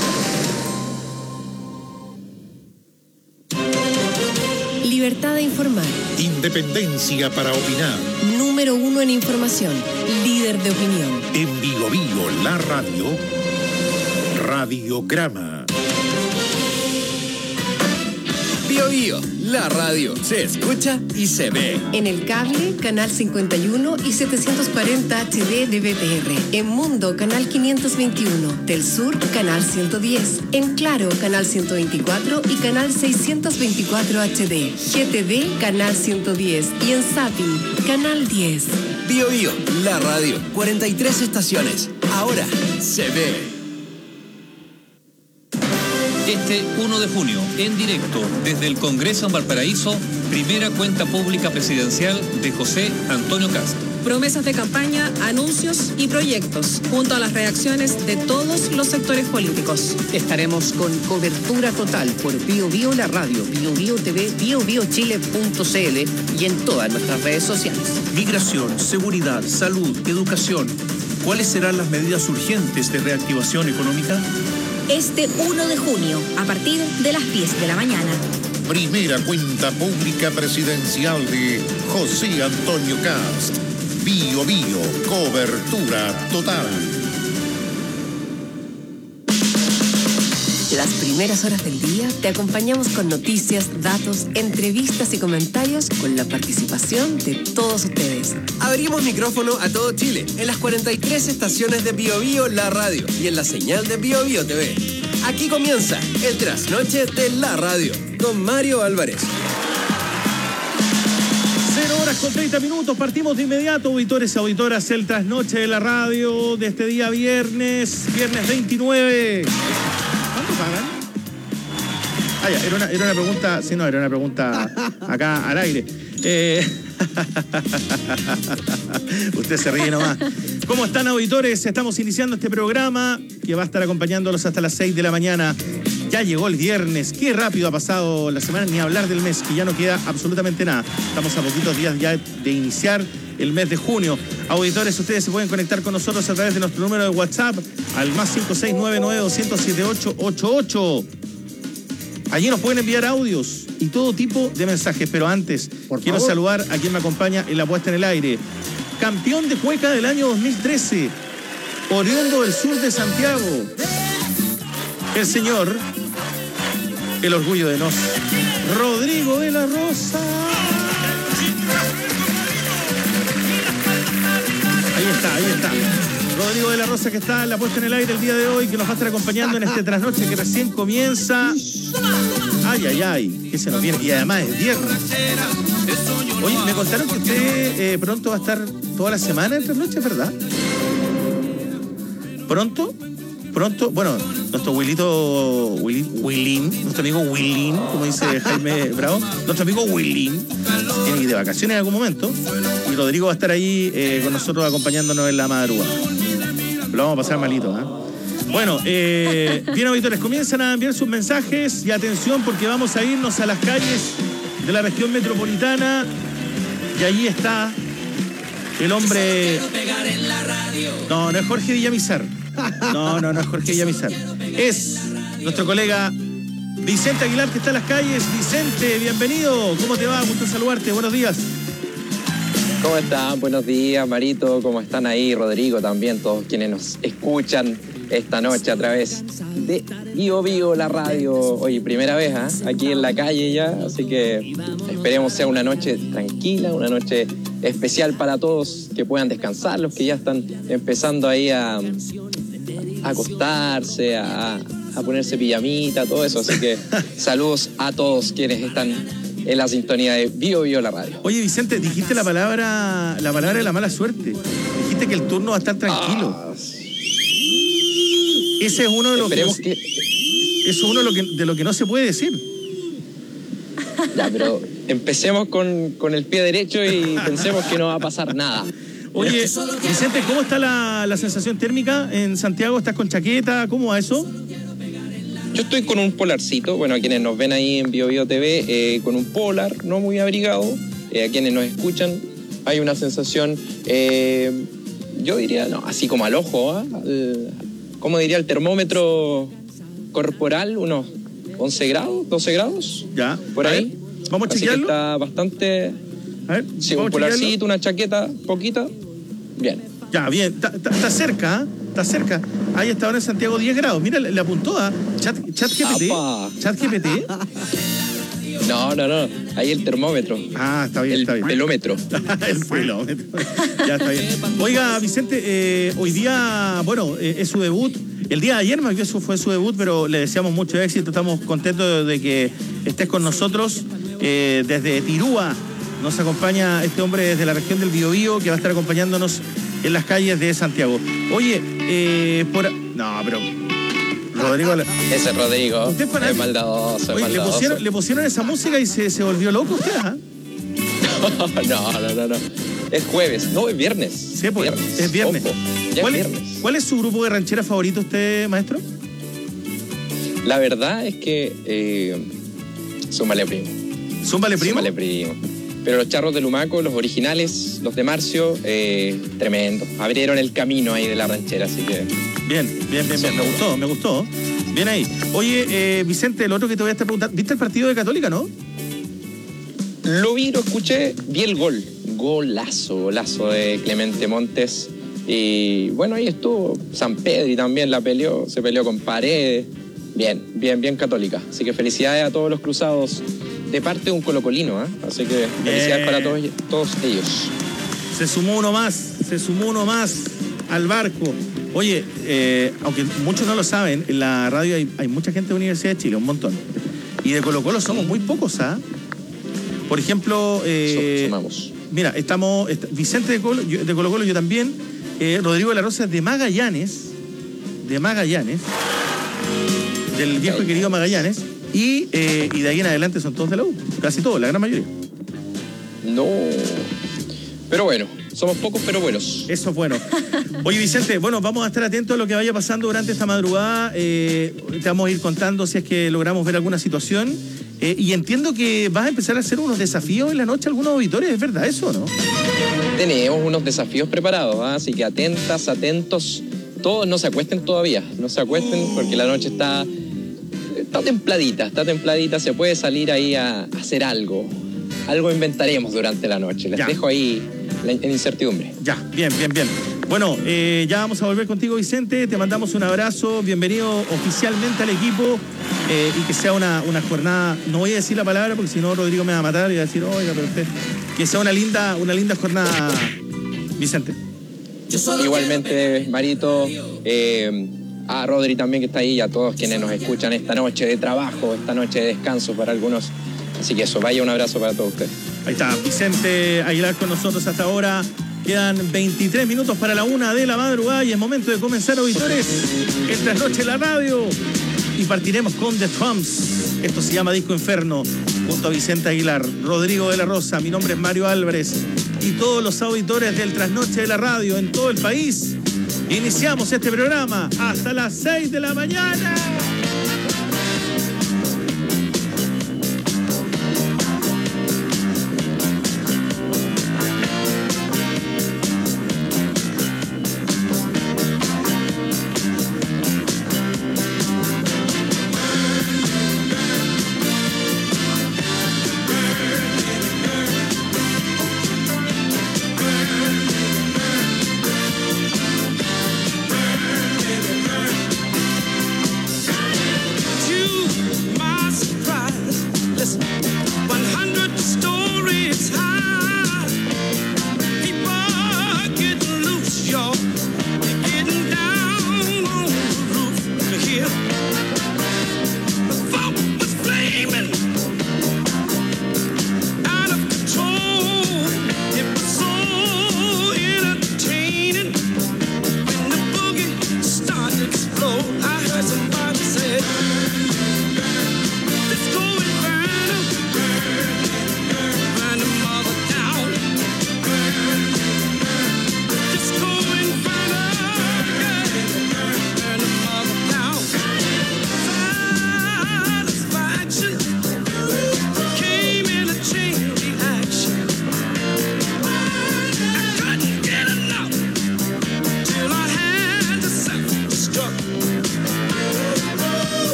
Libertad de informar. Independencia para opinar. Número 1 en información. Líder de opinión. En BioBio La Radio. Radiograma. BioBio La Radio. Se escucha y se ve. En el cable, canal 51 y 740 HD de BTR. En Mundo, canal 521. Del Sur, canal 110. En Claro, canal 124 y canal 624 HD. GTV, canal 110. Y en Zapping, canal 10. BioBio La Radio. 43 estaciones. Ahora se ve. Este 1 de junio, en directo, desde el Congreso en Valparaíso, primera cuenta pública presidencial de José Antonio Kast. Promesas de campaña, anuncios y proyectos, junto a las reacciones de todos los sectores políticos. Estaremos con cobertura total por BioBio La Radio, BioBio TV, BioBioChile.cl y en todas nuestras redes sociales. Migración, seguridad, salud, educación. ¿Cuáles serán las medidas urgentes de reactivación económica? Este 1 de junio, a partir de las 10 de la mañana. Primera cuenta pública presidencial de José Antonio Cast. Bio Bio, cobertura total. Las primeras horas del día te acompañamos con noticias, datos, entrevistas y comentarios con la participación de todos ustedes. Abrimos micrófono a todo Chile en las 43 estaciones de Bio Bio La Radio y en la señal de Bio Bio TV. Aquí comienza el trasnoche de la radio con Mario Álvarez. 0 horas con 30 minutos, partimos de inmediato, auditores y auditoras, el trasnoche de la radio de este día viernes 29. ¿Cuánto pagan? Ah, ya, era una pregunta, sí, no, era una pregunta acá al aire. Usted se ríe nomás. ¿Cómo están, auditores? Estamos iniciando este programa que va a estar acompañándolos hasta las 6 de la mañana. Ya llegó el viernes. Qué rápido ha pasado la semana, ni hablar del mes, que ya no queda absolutamente nada. Estamos a poquitos días ya de iniciar el mes de junio. Auditores, ustedes se pueden conectar con nosotros a través de nuestro número de WhatsApp al más 56992007888. Allí nos pueden enviar audios y todo tipo de mensajes, pero antes quiero saludar a quien me acompaña en la puesta en el aire. Campeón de Cueca del año 2013, oriundo del sur de Santiago, el señor, el orgullo de nos, Rodrigo de la Rosa. Ahí está. Rodrigo de la Rosa, que está en la puesta en el aire el día de hoy, que nos va a estar acompañando en este trasnoche que recién comienza. Ay, que se nos viene. Y además es viernes. Oye, me contaron que usted pronto va a estar toda la semana en trasnoche, ¿verdad? ¿Pronto? Bueno, nuestro nuestro amigo Willín, como dice Jaime Bravo, nuestro amigo Willín tiene que ir de vacaciones en algún momento y Rodrigo va a estar ahí con nosotros acompañándonos en la madrugada. Lo vamos a pasar malito, ¿eh? Bueno, bien, auditores, comienzan a enviar sus mensajes y atención porque vamos a irnos a las calles de la región metropolitana y allí está el hombre... No es Jorge Villamizar. No es Jorge Villamizar. Es nuestro colega Vicente Aguilar, que está en las calles. Vicente, bienvenido. ¿Cómo te va? Gusto saludarte. Buenos días. ¿Cómo están? Buenos días, Marito. ¿Cómo están ahí? Rodrigo también, todos quienes nos escuchan esta noche a través de Bio Bio La Radio. Oye, primera vez aquí en la calle ya, así que esperemos sea una noche tranquila, una noche especial para todos, que puedan descansar, los que ya están empezando ahí a acostarse, a ponerse pijamita, todo eso. Así que saludos a todos quienes están en la sintonía de Bio Bio La Radio. Oye, Vicente, dijiste la palabra de la mala suerte. Dijiste que el turno va a estar tranquilo. Ese es uno de los de lo que no se puede decir. Ya, pero empecemos con el pie derecho y pensemos que no va a pasar nada. Oye, Vicente, ¿cómo está la sensación térmica en Santiago? ¿Estás con chaqueta? ¿Cómo va eso? Yo estoy con un polarcito, bueno, a quienes nos ven ahí en Bio Bio TV, con un polar, no muy abrigado. A quienes nos escuchan, hay una sensación, yo diría, no, así como al ojo, ¿cómo diría el termómetro corporal? Unos 11 grados, 12 grados. Ya. Por ahí. Vamos a chequearlo. Así que está bastante... A ver, sí, un polarcito, una chaqueta, poquita. Bien. Ya, bien. Está cerca, Está cerca. Ahí está ahora en Santiago 10 grados. Mira, le apuntó a ChatGPT. ¿ChatGPT? No. Ahí el termómetro. Ah, está bien, está bien. El pelómetro. El pelómetro. Ya está bien. Oiga, Vicente, hoy día, bueno, es su debut. El día de ayer más que eso fue su debut, pero le deseamos mucho éxito. Estamos contentos de que estés con nosotros. Desde Tirúa nos acompaña este hombre desde la región del Biobío, que va a estar acompañándonos en las calles de Santiago. Oye, no, pero... Rodrigo... Ese es Rodrigo. ¿Usted es maldadoso? Oye, le pusieron esa música y se volvió loco usted, ¿ah? No. Es jueves. No, es viernes. Sí, pues, es viernes. ¿Cuál es su grupo de ranchera favorito usted, maestro? La verdad es que... Zúmbale Primo. ¿Zúmbale Primo? Zúmbale Primo. Pero los charros de Lumaco, los originales, los de Marcio, tremendo. Abrieron el camino ahí de la ranchera, así que... Bien. Me gustó. Bien ahí. Oye, Vicente, el otro que te voy a estar preguntando, ¿viste el partido de Católica, no? Lo vi, lo escuché, vi el gol. Golazo de Clemente Montes. Y bueno, ahí estuvo San Pedro y también se peleó con Paredes. Bien Católica. Así que felicidades a todos los cruzados de parte de un colocolino, ¿eh? Así que felicidades para todos ellos. Se sumó uno más al barco. Oye, aunque muchos no lo saben, en la radio hay mucha gente de Universidad de Chile, un montón. Y de Colo Colo somos muy pocos, ¿ah? Por ejemplo, sumamos. Mira, estamos Vicente de Colo Colo, yo también, Rodrigo de la Rosa de Magallanes, del viejo y querido Magallanes, y de ahí en adelante son todos de la U, casi todos, la gran mayoría. No, pero bueno, somos pocos pero buenos. Eso es bueno. Oye, Vicente, bueno, vamos a estar atentos a lo que vaya pasando durante esta madrugada. Te vamos a ir contando si es que logramos ver alguna situación. Y entiendo que vas a empezar a hacer unos desafíos en la noche a algunos auditores, ¿es verdad eso, no? Tenemos unos desafíos preparados, ¿eh? Así que atentos. Todos no se acuesten todavía, porque la noche está templadita, se puede salir ahí a hacer algo inventaremos durante la noche, les dejo ahí en incertidumbre. Ya, bien. Bueno, ya vamos a volver contigo, Vicente, te mandamos un abrazo, bienvenido oficialmente al equipo, y que sea una jornada, no voy a decir la palabra porque si no Rodrigo me va a matar y va a decir, oiga, pero usted, que sea una linda jornada, Vicente. Igualmente, Marito, a Rodri también que está ahí y a todos quienes nos escuchan esta noche de trabajo, esta noche de descanso para algunos. Así que eso, vaya un abrazo para todos ustedes. Ahí está, Vicente Aguilar con nosotros hasta ahora. Quedan 23 minutos para la 1 de la madrugada y es momento de comenzar, auditores, esta noche en la radio. Y partiremos con The Trumps. Esto se llama Disco Inferno, junto a Vicente Aguilar, Rodrigo de la Rosa. Mi nombre es Mario Álvarez y todos los auditores del Trasnoche de la Radio en todo el país. Iniciamos este programa hasta las 6 de la mañana.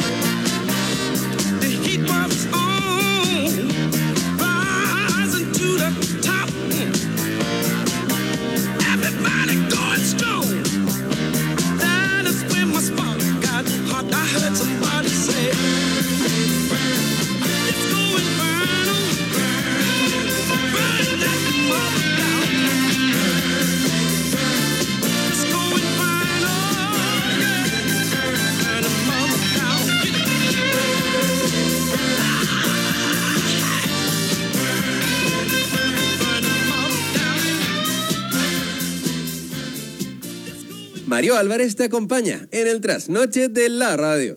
The heat was on, rising to Mario Álvarez te acompaña en el trasnoche de la radio.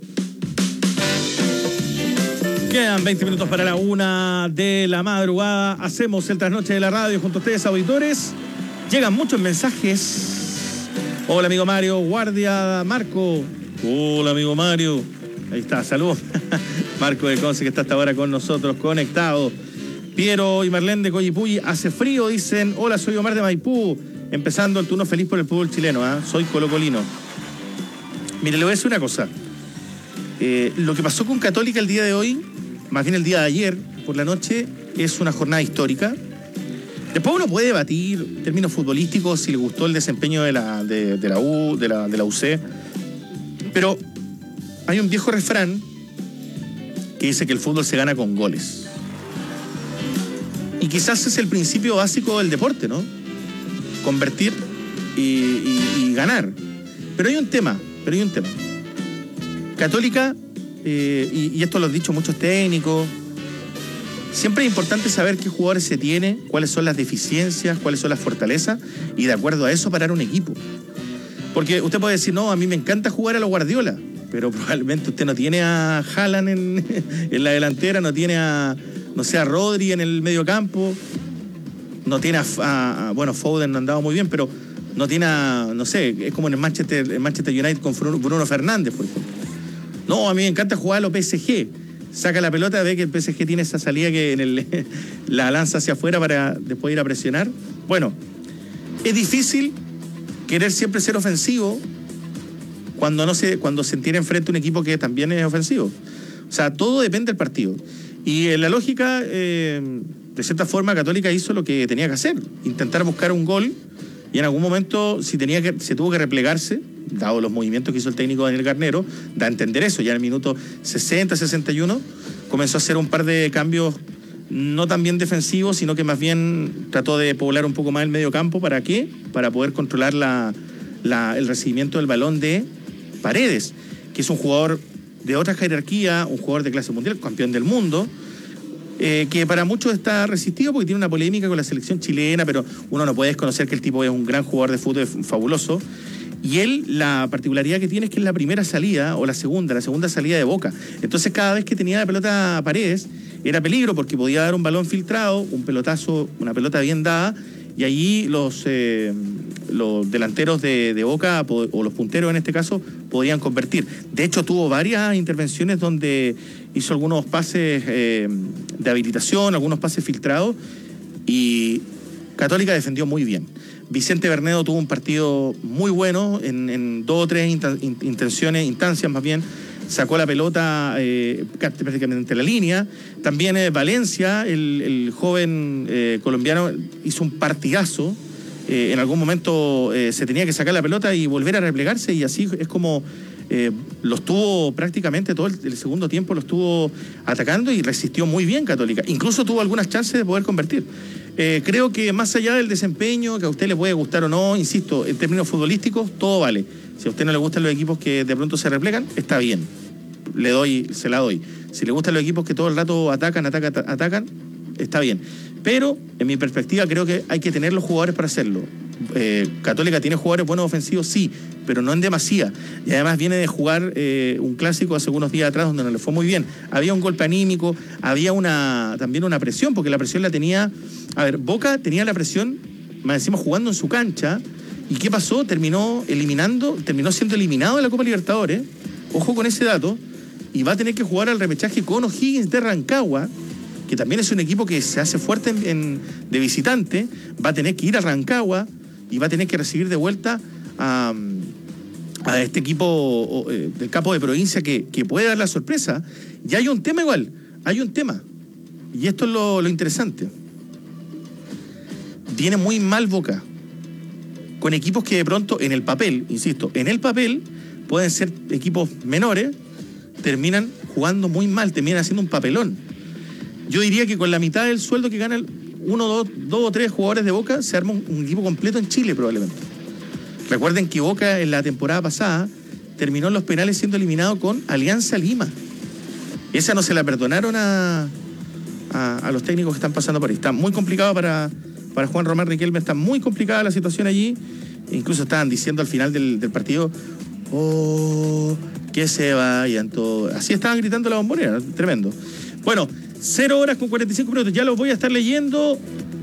Quedan 20 minutos para la 1 de la madrugada. Hacemos el trasnoche de la radio junto a ustedes, auditores. Llegan muchos mensajes. Hola, amigo Mario. Guardia, Marco. Hola, amigo Mario. Ahí está, saludos. Marco de Conce, que está hasta ahora con nosotros, conectado. Piero y Marlene de Coyipulli. Hace frío, dicen. Hola, soy Omar de Maipú. Empezando el turno feliz por el fútbol chileno. Soy colocolino. Mire, le voy a decir una cosa. Lo que pasó con Católica el día de hoy, más bien el día de ayer, por la noche, es una jornada histórica. Después uno puede debatir términos futbolísticos, si le gustó el desempeño de la UC. Pero hay un viejo refrán que dice que el fútbol se gana con goles. Y quizás es el principio básico del deporte, ¿no? Convertir y ganar. Pero hay un tema. Católica, y esto lo han dicho muchos técnicos, siempre es importante saber qué jugadores se tiene, cuáles son las deficiencias, cuáles son las fortalezas, y de acuerdo a eso parar un equipo. Porque usted puede decir, no, a mí me encanta jugar a los Guardiola, pero probablemente usted no tiene a Haaland en la delantera, no tiene a Rodri en el medio campo, no tiene bueno, Foden no ha andado muy bien, pero no tiene es como en el Manchester United con Bruno Fernández, por ejemplo. No, a mí me encanta jugar a los PSG. Saca la pelota, ve que el PSG tiene esa salida que la lanza hacia afuera para después ir a presionar. Bueno, es difícil querer siempre ser ofensivo cuando se tiene enfrente un equipo que también es ofensivo. O sea, todo depende del partido. Y en la lógica, de cierta forma, Católica hizo lo que tenía que hacer, intentar buscar un gol, y en algún momento se tuvo que replegarse, dado los movimientos que hizo el técnico Daniel Garnero, da a entender eso. Ya en el minuto 60, 61, comenzó a hacer un par de cambios no tan bien defensivos, sino que más bien trató de poblar un poco más el medio campo. ¿Para qué? Para poder controlar el recibimiento del balón de Paredes, que es un jugador de otra jerarquía, un jugador de clase mundial, campeón del mundo, que para muchos está resistido porque tiene una polémica con la selección chilena, pero uno no puede desconocer que el tipo es un gran jugador de fútbol, fabuloso. Y él, la particularidad que tiene es que es la primera salida, o la segunda salida de Boca. Entonces cada vez que tenía la pelota a Paredes, era peligro porque podía dar un balón filtrado, un pelotazo, una pelota bien dada, y allí los delanteros de Boca, o los punteros en este caso, podían convertir. De hecho, tuvo varias intervenciones donde hizo algunos pases de habilitación, algunos pases filtrados, y Católica defendió muy bien. Vicente Bernedo tuvo un partido muy bueno en 2 o 3 instancias más bien. Sacó la pelota prácticamente en la línea. También Valencia, el joven colombiano, hizo un partidazo. En algún momento se tenía que sacar la pelota y volver a replegarse, y así es como los tuvo prácticamente todo el segundo tiempo, los tuvo atacando, y resistió muy bien Católica. Incluso tuvo algunas chances de poder convertir. Creo que más allá del desempeño, que a usted le puede gustar o no, insisto, en términos futbolísticos, todo vale. Si a usted no le gustan los equipos que de pronto se replegan, está bien. Se la doy. Si le gustan los equipos que todo el rato atacan, está bien. Pero, en mi perspectiva, creo que hay que tener los jugadores para hacerlo. Católica tiene jugadores buenos ofensivos, sí, pero no en demasía. Y además viene de jugar un clásico hace unos días atrás donde no le fue muy bien. Había un golpe anímico, había también una presión, porque la presión la tenía... A ver, Boca tenía la presión, más encima jugando en su cancha. ¿Y qué pasó? Terminó siendo eliminado de la Copa Libertadores. Ojo con ese dato. Y va a tener que jugar al repechaje con O'Higgins de Rancagua, que también es un equipo que se hace fuerte de visitante. Va a tener que ir a Rancagua y va a tener que recibir de vuelta a este equipo del Capo de Provincia que puede dar la sorpresa. Y hay un tema igual, y esto es lo interesante. Viene muy mal Boca, con equipos que de pronto en el papel pueden ser equipos menores, terminan jugando muy mal, terminan haciendo un papelón. Yo diría que con la mitad del sueldo que ganan 2 o 3 jugadores de Boca, se arma un equipo completo en Chile probablemente. Recuerden que Boca en la temporada pasada terminó en los penales siendo eliminado con Alianza Lima. Esa no se la perdonaron a los técnicos que están pasando por ahí. Está muy complicado para Juan Román Riquelme, está muy complicada la situación allí. incluso estaban diciendo al final del partido, oh, que se vayan todos. Así estaban gritando la bombonera, tremendo. Bueno, 0 horas con 45 minutos, ya los voy a estar leyendo.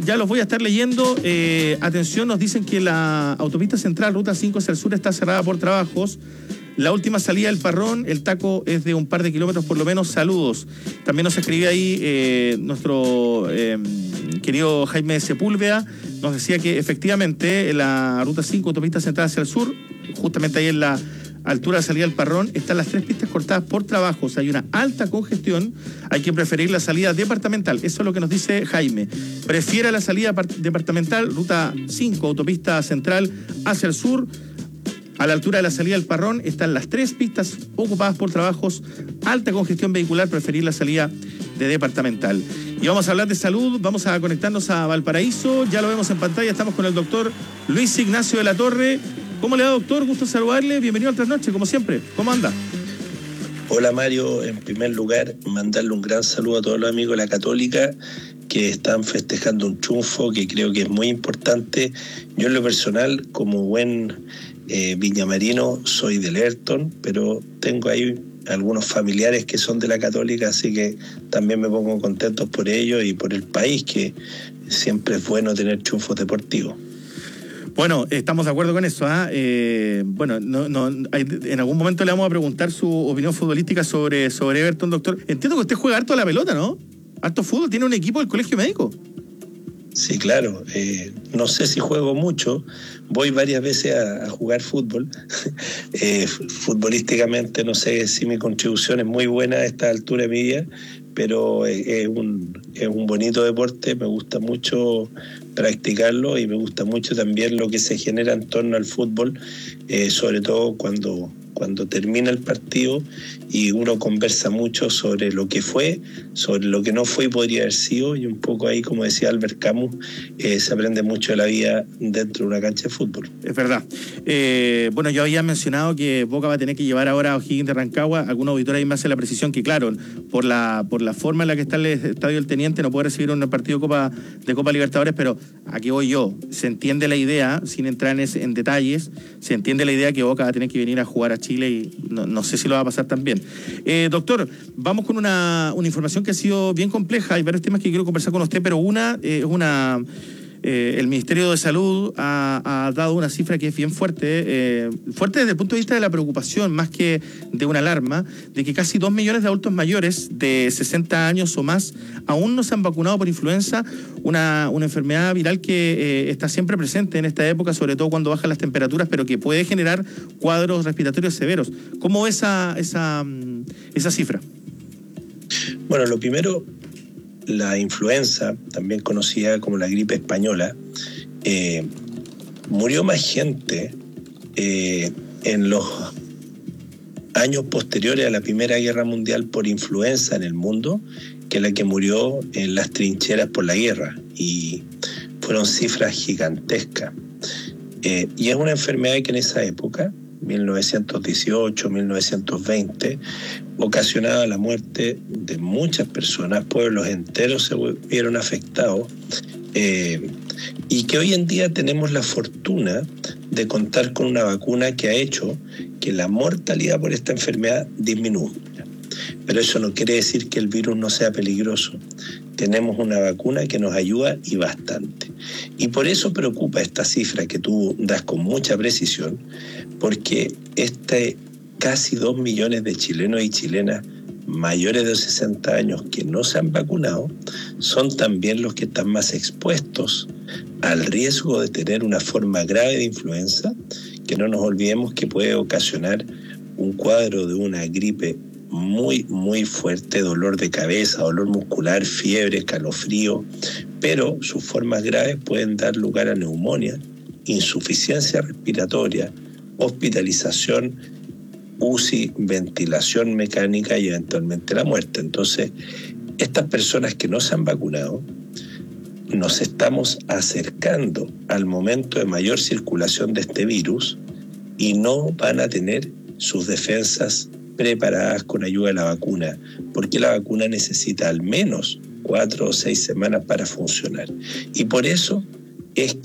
Atención, nos dicen que la autopista central, ruta 5 hacia el sur, está cerrada por trabajos. La última salida del Parrón, el taco es de un par de kilómetros por lo menos. Saludos. También nos escribía ahí nuestro querido Jaime Sepúlveda. Nos decía que efectivamente la ruta 5, autopista central hacia el sur, justamente ahí en la altura de salida del Parrón, están las 3 pistas cortadas por trabajos. Hay una alta congestión. Hay que preferir la salida departamental. Eso es lo que nos dice Jaime. Prefiera la salida departamental, ruta 5, autopista central hacia el sur. A la altura de la salida del Parrón están las 3 pistas ocupadas por trabajos, alta congestión vehicular, preferir la salida de departamental. Y vamos a hablar de salud, vamos a conectarnos a Valparaíso, ya lo vemos en pantalla, estamos con el doctor Luis Ignacio de la Torre. ¿Cómo le va, doctor? Gusto saludarle, bienvenido al Trasnoche, como siempre. ¿Cómo anda? Hola, Mario. En primer lugar, mandarle un gran saludo a todos los amigos de la Católica que están festejando un triunfo que creo que es muy importante. Yo en lo personal, como buen viñamarino, soy del Ayrton, pero tengo ahí algunos familiares que son de la Católica, así que también me pongo contento por ellos y por el país, que siempre es bueno tener triunfos deportivos. Bueno, estamos de acuerdo con eso. Bueno, en algún momento le vamos a preguntar su opinión futbolística sobre Everton, doctor. Entiendo que usted juega harto a la pelota, ¿no? Harto fútbol, tiene un equipo del Colegio Médico. Sí, claro. No sé si juego mucho. Voy varias veces a jugar fútbol. Futbolísticamente no sé si mi contribución es muy buena a esta altura de mi vida, pero es un bonito deporte. Me gusta mucho practicarlo y me gusta mucho también lo que se genera en torno al fútbol, sobre todo cuando termina el partido y uno conversa mucho sobre lo que fue, sobre lo que no fue y podría haber sido, y un poco ahí, como decía Albert Camus, se aprende mucho de la vida dentro de una cancha de fútbol. Es verdad. Bueno, yo había mencionado que Boca va a tener que llevar ahora a O'Higgins de Rancagua. Algún auditor ahí me hace la precisión que, claro, por la forma en la que está el Estadio del Teniente, no puede recibir un partido de Copa Libertadores, pero aquí voy yo. Se entiende la idea, sin entrar en detalles, se entiende la idea que Boca va a tener que venir a jugar a Chile y no sé si lo va a pasar tan bien. Doctor, vamos con una información que ha sido bien compleja. Hay varios temas que quiero conversar con usted, pero el Ministerio de Salud ha dado una cifra que es bien fuerte, fuerte desde el punto de vista de la preocupación, más que de una alarma, de que casi 2 millones de adultos mayores de 60 años o más aún no se han vacunado por influenza, una enfermedad viral que está siempre presente en esta época, sobre todo cuando bajan las temperaturas, pero que puede generar cuadros respiratorios severos. ¿Cómo ve esa cifra? Bueno, lo primero, la influenza, también conocida como la gripe española, murió más gente en los años posteriores a la Primera Guerra Mundial por influenza en el mundo que la que murió en las trincheras por la guerra, y fueron cifras gigantescas. Y es una enfermedad que en esa época, 1918, 1920, ocasionaba la muerte de muchas personas, pueblos enteros se vieron afectados, y que hoy en día tenemos la fortuna de contar con una vacuna que ha hecho que la mortalidad por esta enfermedad disminuya. Pero eso no quiere decir que el virus no sea peligroso. Tenemos una vacuna que nos ayuda y bastante. Y por eso preocupa esta cifra que tú das con mucha precisión, porque casi 2 millones de chilenos y chilenas mayores de 60 años que no se han vacunado son también los que están más expuestos al riesgo de tener una forma grave de influenza, que no nos olvidemos que puede ocasionar un cuadro de una gripe muy, muy fuerte, dolor de cabeza, dolor muscular, fiebre, escalofrío, pero sus formas graves pueden dar lugar a neumonía, insuficiencia respiratoria, hospitalización, UCI, ventilación mecánica y eventualmente la muerte. Entonces, estas personas que no se han vacunado, nos estamos acercando al momento de mayor circulación de este virus y no van a tener sus defensas preparadas con ayuda de la vacuna, porque la vacuna necesita al menos 4 o 6 semanas para funcionar. Y por eso es que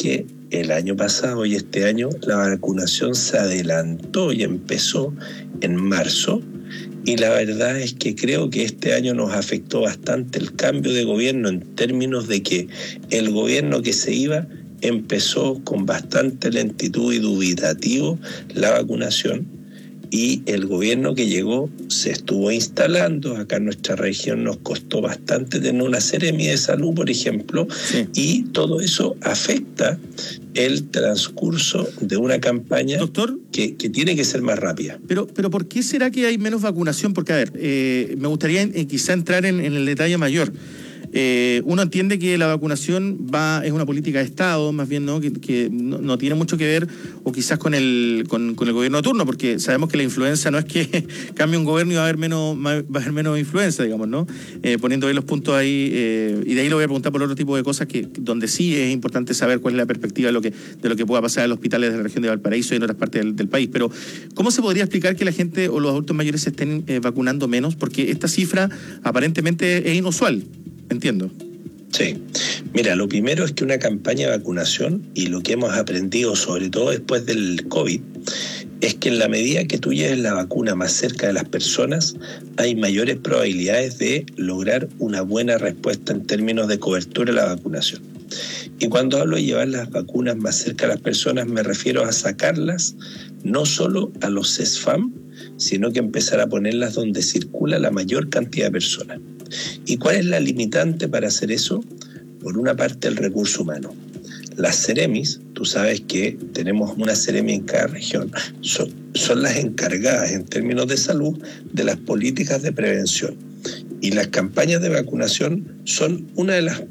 el año pasado y este año la vacunación se adelantó y empezó en marzo. Y la verdad es que creo que este año nos afectó bastante el cambio de gobierno en términos de que el gobierno que se iba empezó con bastante lentitud y dubitativo la vacunación, y el gobierno que llegó se estuvo instalando. Acá en nuestra región nos costó bastante tener una Seremi de Salud, por ejemplo, y todo eso afecta el transcurso de una campaña, doctor, que tiene que ser más rápida. Pero ¿por qué será que hay menos vacunación? Porque, a ver, me gustaría quizá entrar en el detalle mayor. Uno entiende que la vacunación es una política de Estado, más bien, ¿no? Que no tiene mucho que ver, o quizás con el gobierno de turno, porque sabemos que la influenza no es que cambie un gobierno y va a haber menos influenza, digamos, ¿no? Poniendo ahí los puntos ahí, y de ahí lo voy a preguntar por otro tipo de cosas donde sí es importante saber cuál es la perspectiva de lo que pueda pasar en los hospitales de la región de Valparaíso y en otras partes del país. Pero, ¿cómo se podría explicar que la gente o los adultos mayores se estén vacunando menos? Porque esta cifra aparentemente es inusual. Entiendo. Sí. Mira, lo primero es que una campaña de vacunación, y lo que hemos aprendido sobre todo después del COVID, es que en la medida que tú lleves la vacuna más cerca de las personas, hay mayores probabilidades de lograr una buena respuesta en términos de cobertura de la vacunación. Y cuando hablo de llevar las vacunas más cerca de las personas, me refiero a sacarlas no solo a los CESFAM, sino que empezar a ponerlas donde circula la mayor cantidad de personas. ¿Y cuál es la limitante para hacer eso? Por una parte, el recurso humano. Las Ceremis, tú sabes que tenemos una Ceremi en cada región, son las encargadas en términos de salud de las políticas de prevención. Y las campañas de vacunación son una de las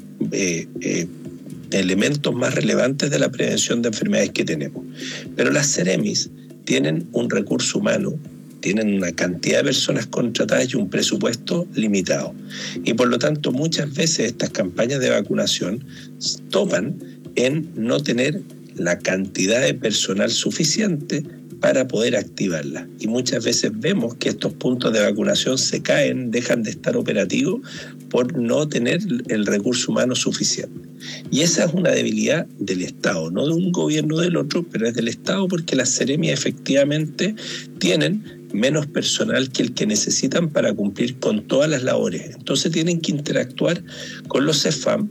elementos más relevantes de la prevención de enfermedades que tenemos. Pero las Ceremis tienen un recurso humano, tienen una cantidad de personas contratadas y un presupuesto limitado. Y por lo tanto, muchas veces estas campañas de vacunación topan en no tener la cantidad de personal suficiente para poder activarla. Y muchas veces vemos que estos puntos de vacunación se caen, dejan de estar operativos por no tener el recurso humano suficiente. Y esa es una debilidad del Estado, no de un gobierno o del otro, pero es del Estado, porque las Ceremias efectivamente tienen menos personal que el que necesitan para cumplir con todas las labores. Entonces tienen que interactuar con los CEFAM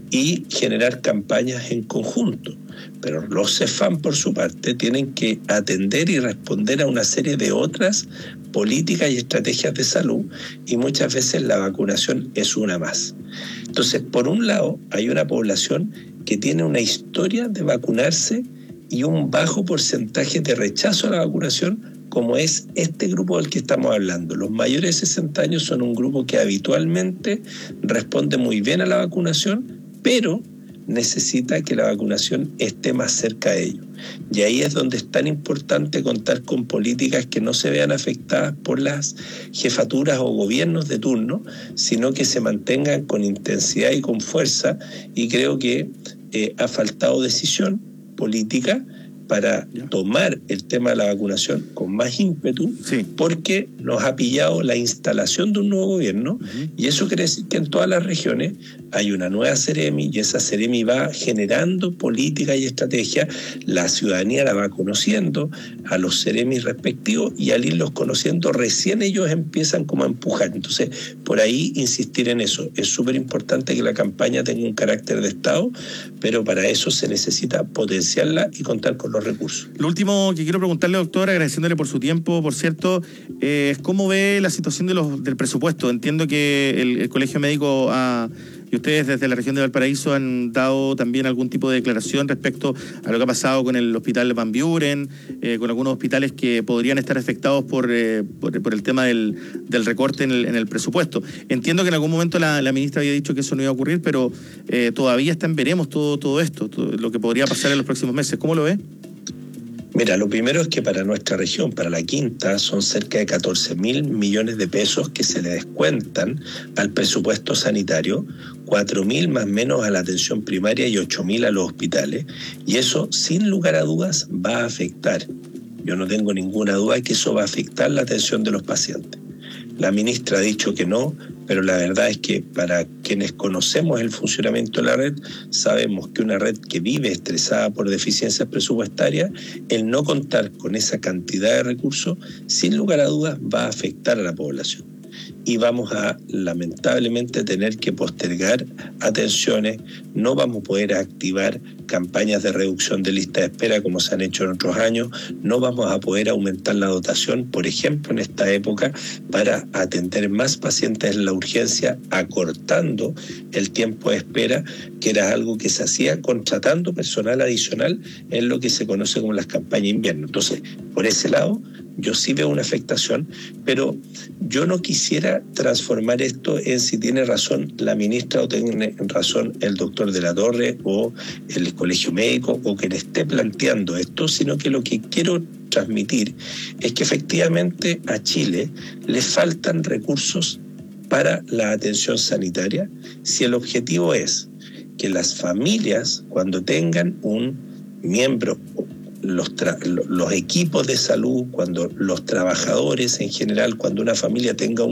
y generar campañas en conjunto. Pero los CEFAM, por su parte, tienen que atender y responder a una serie de otras políticas y estrategias de salud, y muchas veces la vacunación es una más. Entonces, por un lado, hay una población que tiene una historia de vacunarse y un bajo porcentaje de rechazo a la vacunación, como es este grupo del que estamos hablando. Los mayores de 60 años son un grupo que habitualmente responde muy bien a la vacunación, pero necesita que la vacunación esté más cerca de ellos. Y ahí es donde es tan importante contar con políticas que no se vean afectadas por las jefaturas o gobiernos de turno, sino que se mantengan con intensidad y con fuerza. Y creo que ha faltado decisión política para tomar el tema de la vacunación con más ímpetu, porque nos ha pillado la instalación de un nuevo gobierno, y eso quiere decir que en todas las regiones hay una nueva Ceremi, y esa Ceremi va generando política y estrategia. La ciudadanía la va conociendo, a los Ceremis respectivos, y al irlos conociendo recién ellos empiezan como a empujar. Entonces, por ahí insistir en eso. Es súper importante que la campaña tenga un carácter de Estado, pero para eso se necesita potenciarla y contar con los recursos. Lo último que quiero preguntarle, doctor, agradeciéndole por su tiempo, por cierto, es cómo ve la situación del presupuesto. Entiendo que el Colegio Médico y ustedes desde la región de Valparaíso han dado también algún tipo de declaración respecto a lo que ha pasado con el hospital Van Buren, con algunos hospitales que podrían estar afectados por el tema del recorte en el presupuesto. Entiendo que en algún momento la ministra había dicho que eso no iba a ocurrir, pero todavía está en veremos todo esto, lo que podría pasar en los próximos meses. ¿Cómo lo ve? Mira, lo primero es que para nuestra región, para la quinta, son cerca de 14.000 millones de pesos que se le descuentan al presupuesto sanitario, 4.000 más menos a la atención primaria y 8.000 a los hospitales. Y eso, sin lugar a dudas, va a afectar. Yo no tengo ninguna duda de que eso va a afectar la atención de los pacientes. La ministra ha dicho que no, pero la verdad es que para quienes conocemos el funcionamiento de la red, sabemos que una red que vive estresada por deficiencias presupuestarias, el no contar con esa cantidad de recursos, sin lugar a dudas va a afectar a la población. Y vamos a, lamentablemente, tener que postergar atenciones, no vamos a poder activar campañas de reducción de lista de espera como se han hecho en otros años, no vamos a poder aumentar la dotación, por ejemplo, en esta época, para atender más pacientes en la urgencia, acortando el tiempo de espera, que era algo que se hacía contratando personal adicional en lo que se conoce como las campañas de invierno. Entonces, por ese lado, yo sí veo una afectación, pero yo no quisiera transformar esto en si tiene razón la ministra o tiene razón el doctor de la Torre o el colegio médico o quien esté planteando esto, sino que lo que quiero transmitir es que efectivamente a Chile le faltan recursos para la atención sanitaria si el objetivo es que las familias, cuando tengan un miembro, los equipos de salud, cuando los trabajadores en general, cuando una familia tenga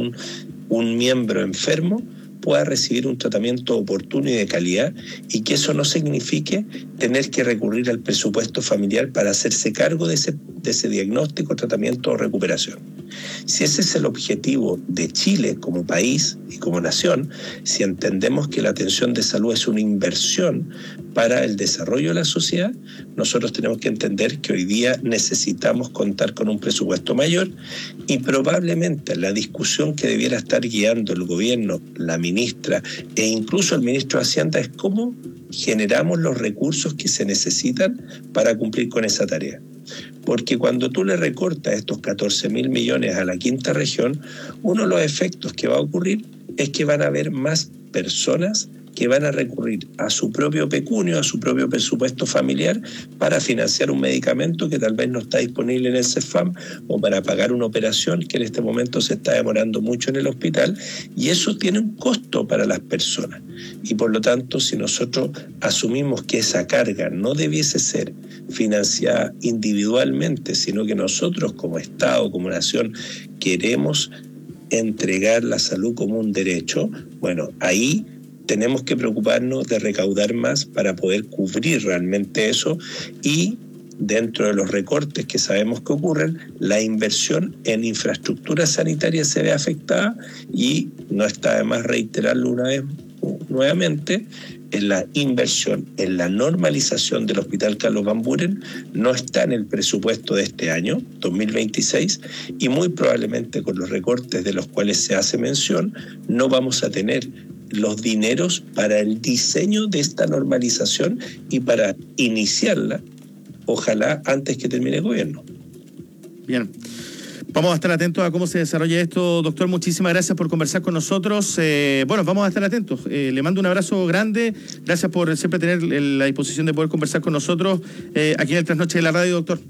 un miembro enfermo, pueda recibir un tratamiento oportuno y de calidad, y que eso no signifique tener que recurrir al presupuesto familiar para hacerse cargo de ese diagnóstico, tratamiento o recuperación. Si ese es el objetivo de Chile como país y como nación, si entendemos que la atención de salud es una inversión para el desarrollo de la sociedad, nosotros tenemos que entender que hoy día necesitamos contar con un presupuesto mayor, y probablemente la discusión que debiera estar guiando el gobierno, la ministra e incluso el ministro de Hacienda es cómo generamos los recursos que se necesitan para cumplir con esa tarea. Porque cuando tú le recortas estos 14.000 millones a la quinta región, uno de los efectos que va a ocurrir es que van a haber más personas que van a recurrir a su propio pecunio, a su propio presupuesto familiar para financiar un medicamento que tal vez no está disponible en el CEFAM, o para pagar una operación que en este momento se está demorando mucho en el hospital, y eso tiene un costo para las personas. Y por lo tanto, si nosotros asumimos que esa carga no debiese ser financiada individualmente, sino que nosotros como Estado, como nación, queremos entregar la salud como un derecho, bueno, ahí tenemos que preocuparnos de recaudar más para poder cubrir realmente eso, y dentro de los recortes que sabemos que ocurren, la inversión en infraestructura sanitaria se ve afectada, y no está de más reiterarlo una vez nuevamente, en la inversión, en la normalización del Hospital Carlos Van Buren no está en el presupuesto de este año, 2026, y muy probablemente con los recortes de los cuales se hace mención, no vamos a tener los dineros para el diseño de esta normalización y para iniciarla, ojalá antes que termine el gobierno. Bien. Vamos a estar atentos a cómo se desarrolla esto, doctor. Muchísimas gracias por conversar con nosotros. Bueno, vamos a estar atentos. Le mando un abrazo grande. Gracias por siempre tener la disposición de poder conversar con nosotros aquí en el Trasnoche de la Radio, doctor.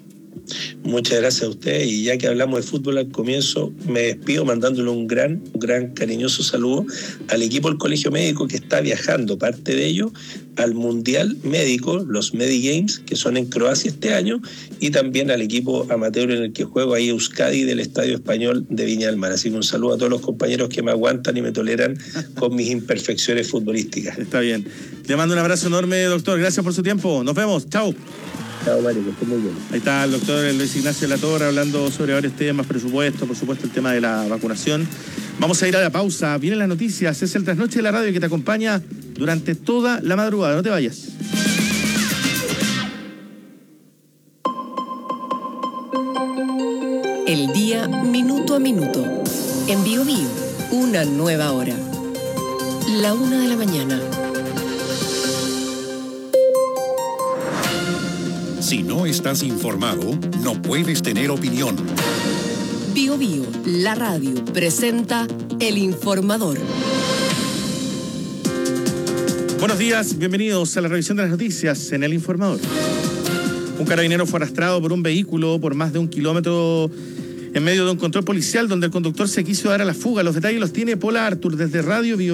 Muchas gracias a usted, y ya que hablamos de fútbol al comienzo, me despido mandándole un gran cariñoso saludo al equipo del Colegio Médico, que está viajando, parte de ello, al Mundial Médico, los Medigames, que son en Croacia este año, y también al equipo amateur en el que juego ahí, Euskadi, del Estadio Español de Viña del Mar. Así que un saludo a todos los compañeros que me aguantan y me toleran con mis imperfecciones futbolísticas. Está bien. Le mando un abrazo enorme, doctor. Gracias por su tiempo. Nos vemos. Chao. Chao, Mario, que esté muy bien. Ahí está el doctor Luis Ignacio Latorre hablando sobre varios temas, presupuesto, por supuesto el tema de la vacunación. Vamos a ir a la pausa. Vienen las noticias. Es el Trasnoche de la Radio que te acompaña durante toda la madrugada. No te vayas. El día minuto a minuto. En Bio Bio, una nueva hora. 1:00 a.m. Si no estás informado, no puedes tener opinión. Bio Bio, la radio, presenta El Informador. Buenos días, bienvenidos a la revisión de las noticias en El Informador. Un carabinero fue arrastrado por un vehículo por más de 1 kilómetro en medio de un control policial donde el conductor se quiso dar a la fuga. Los detalles los tiene Paula Artur desde Radio Bio.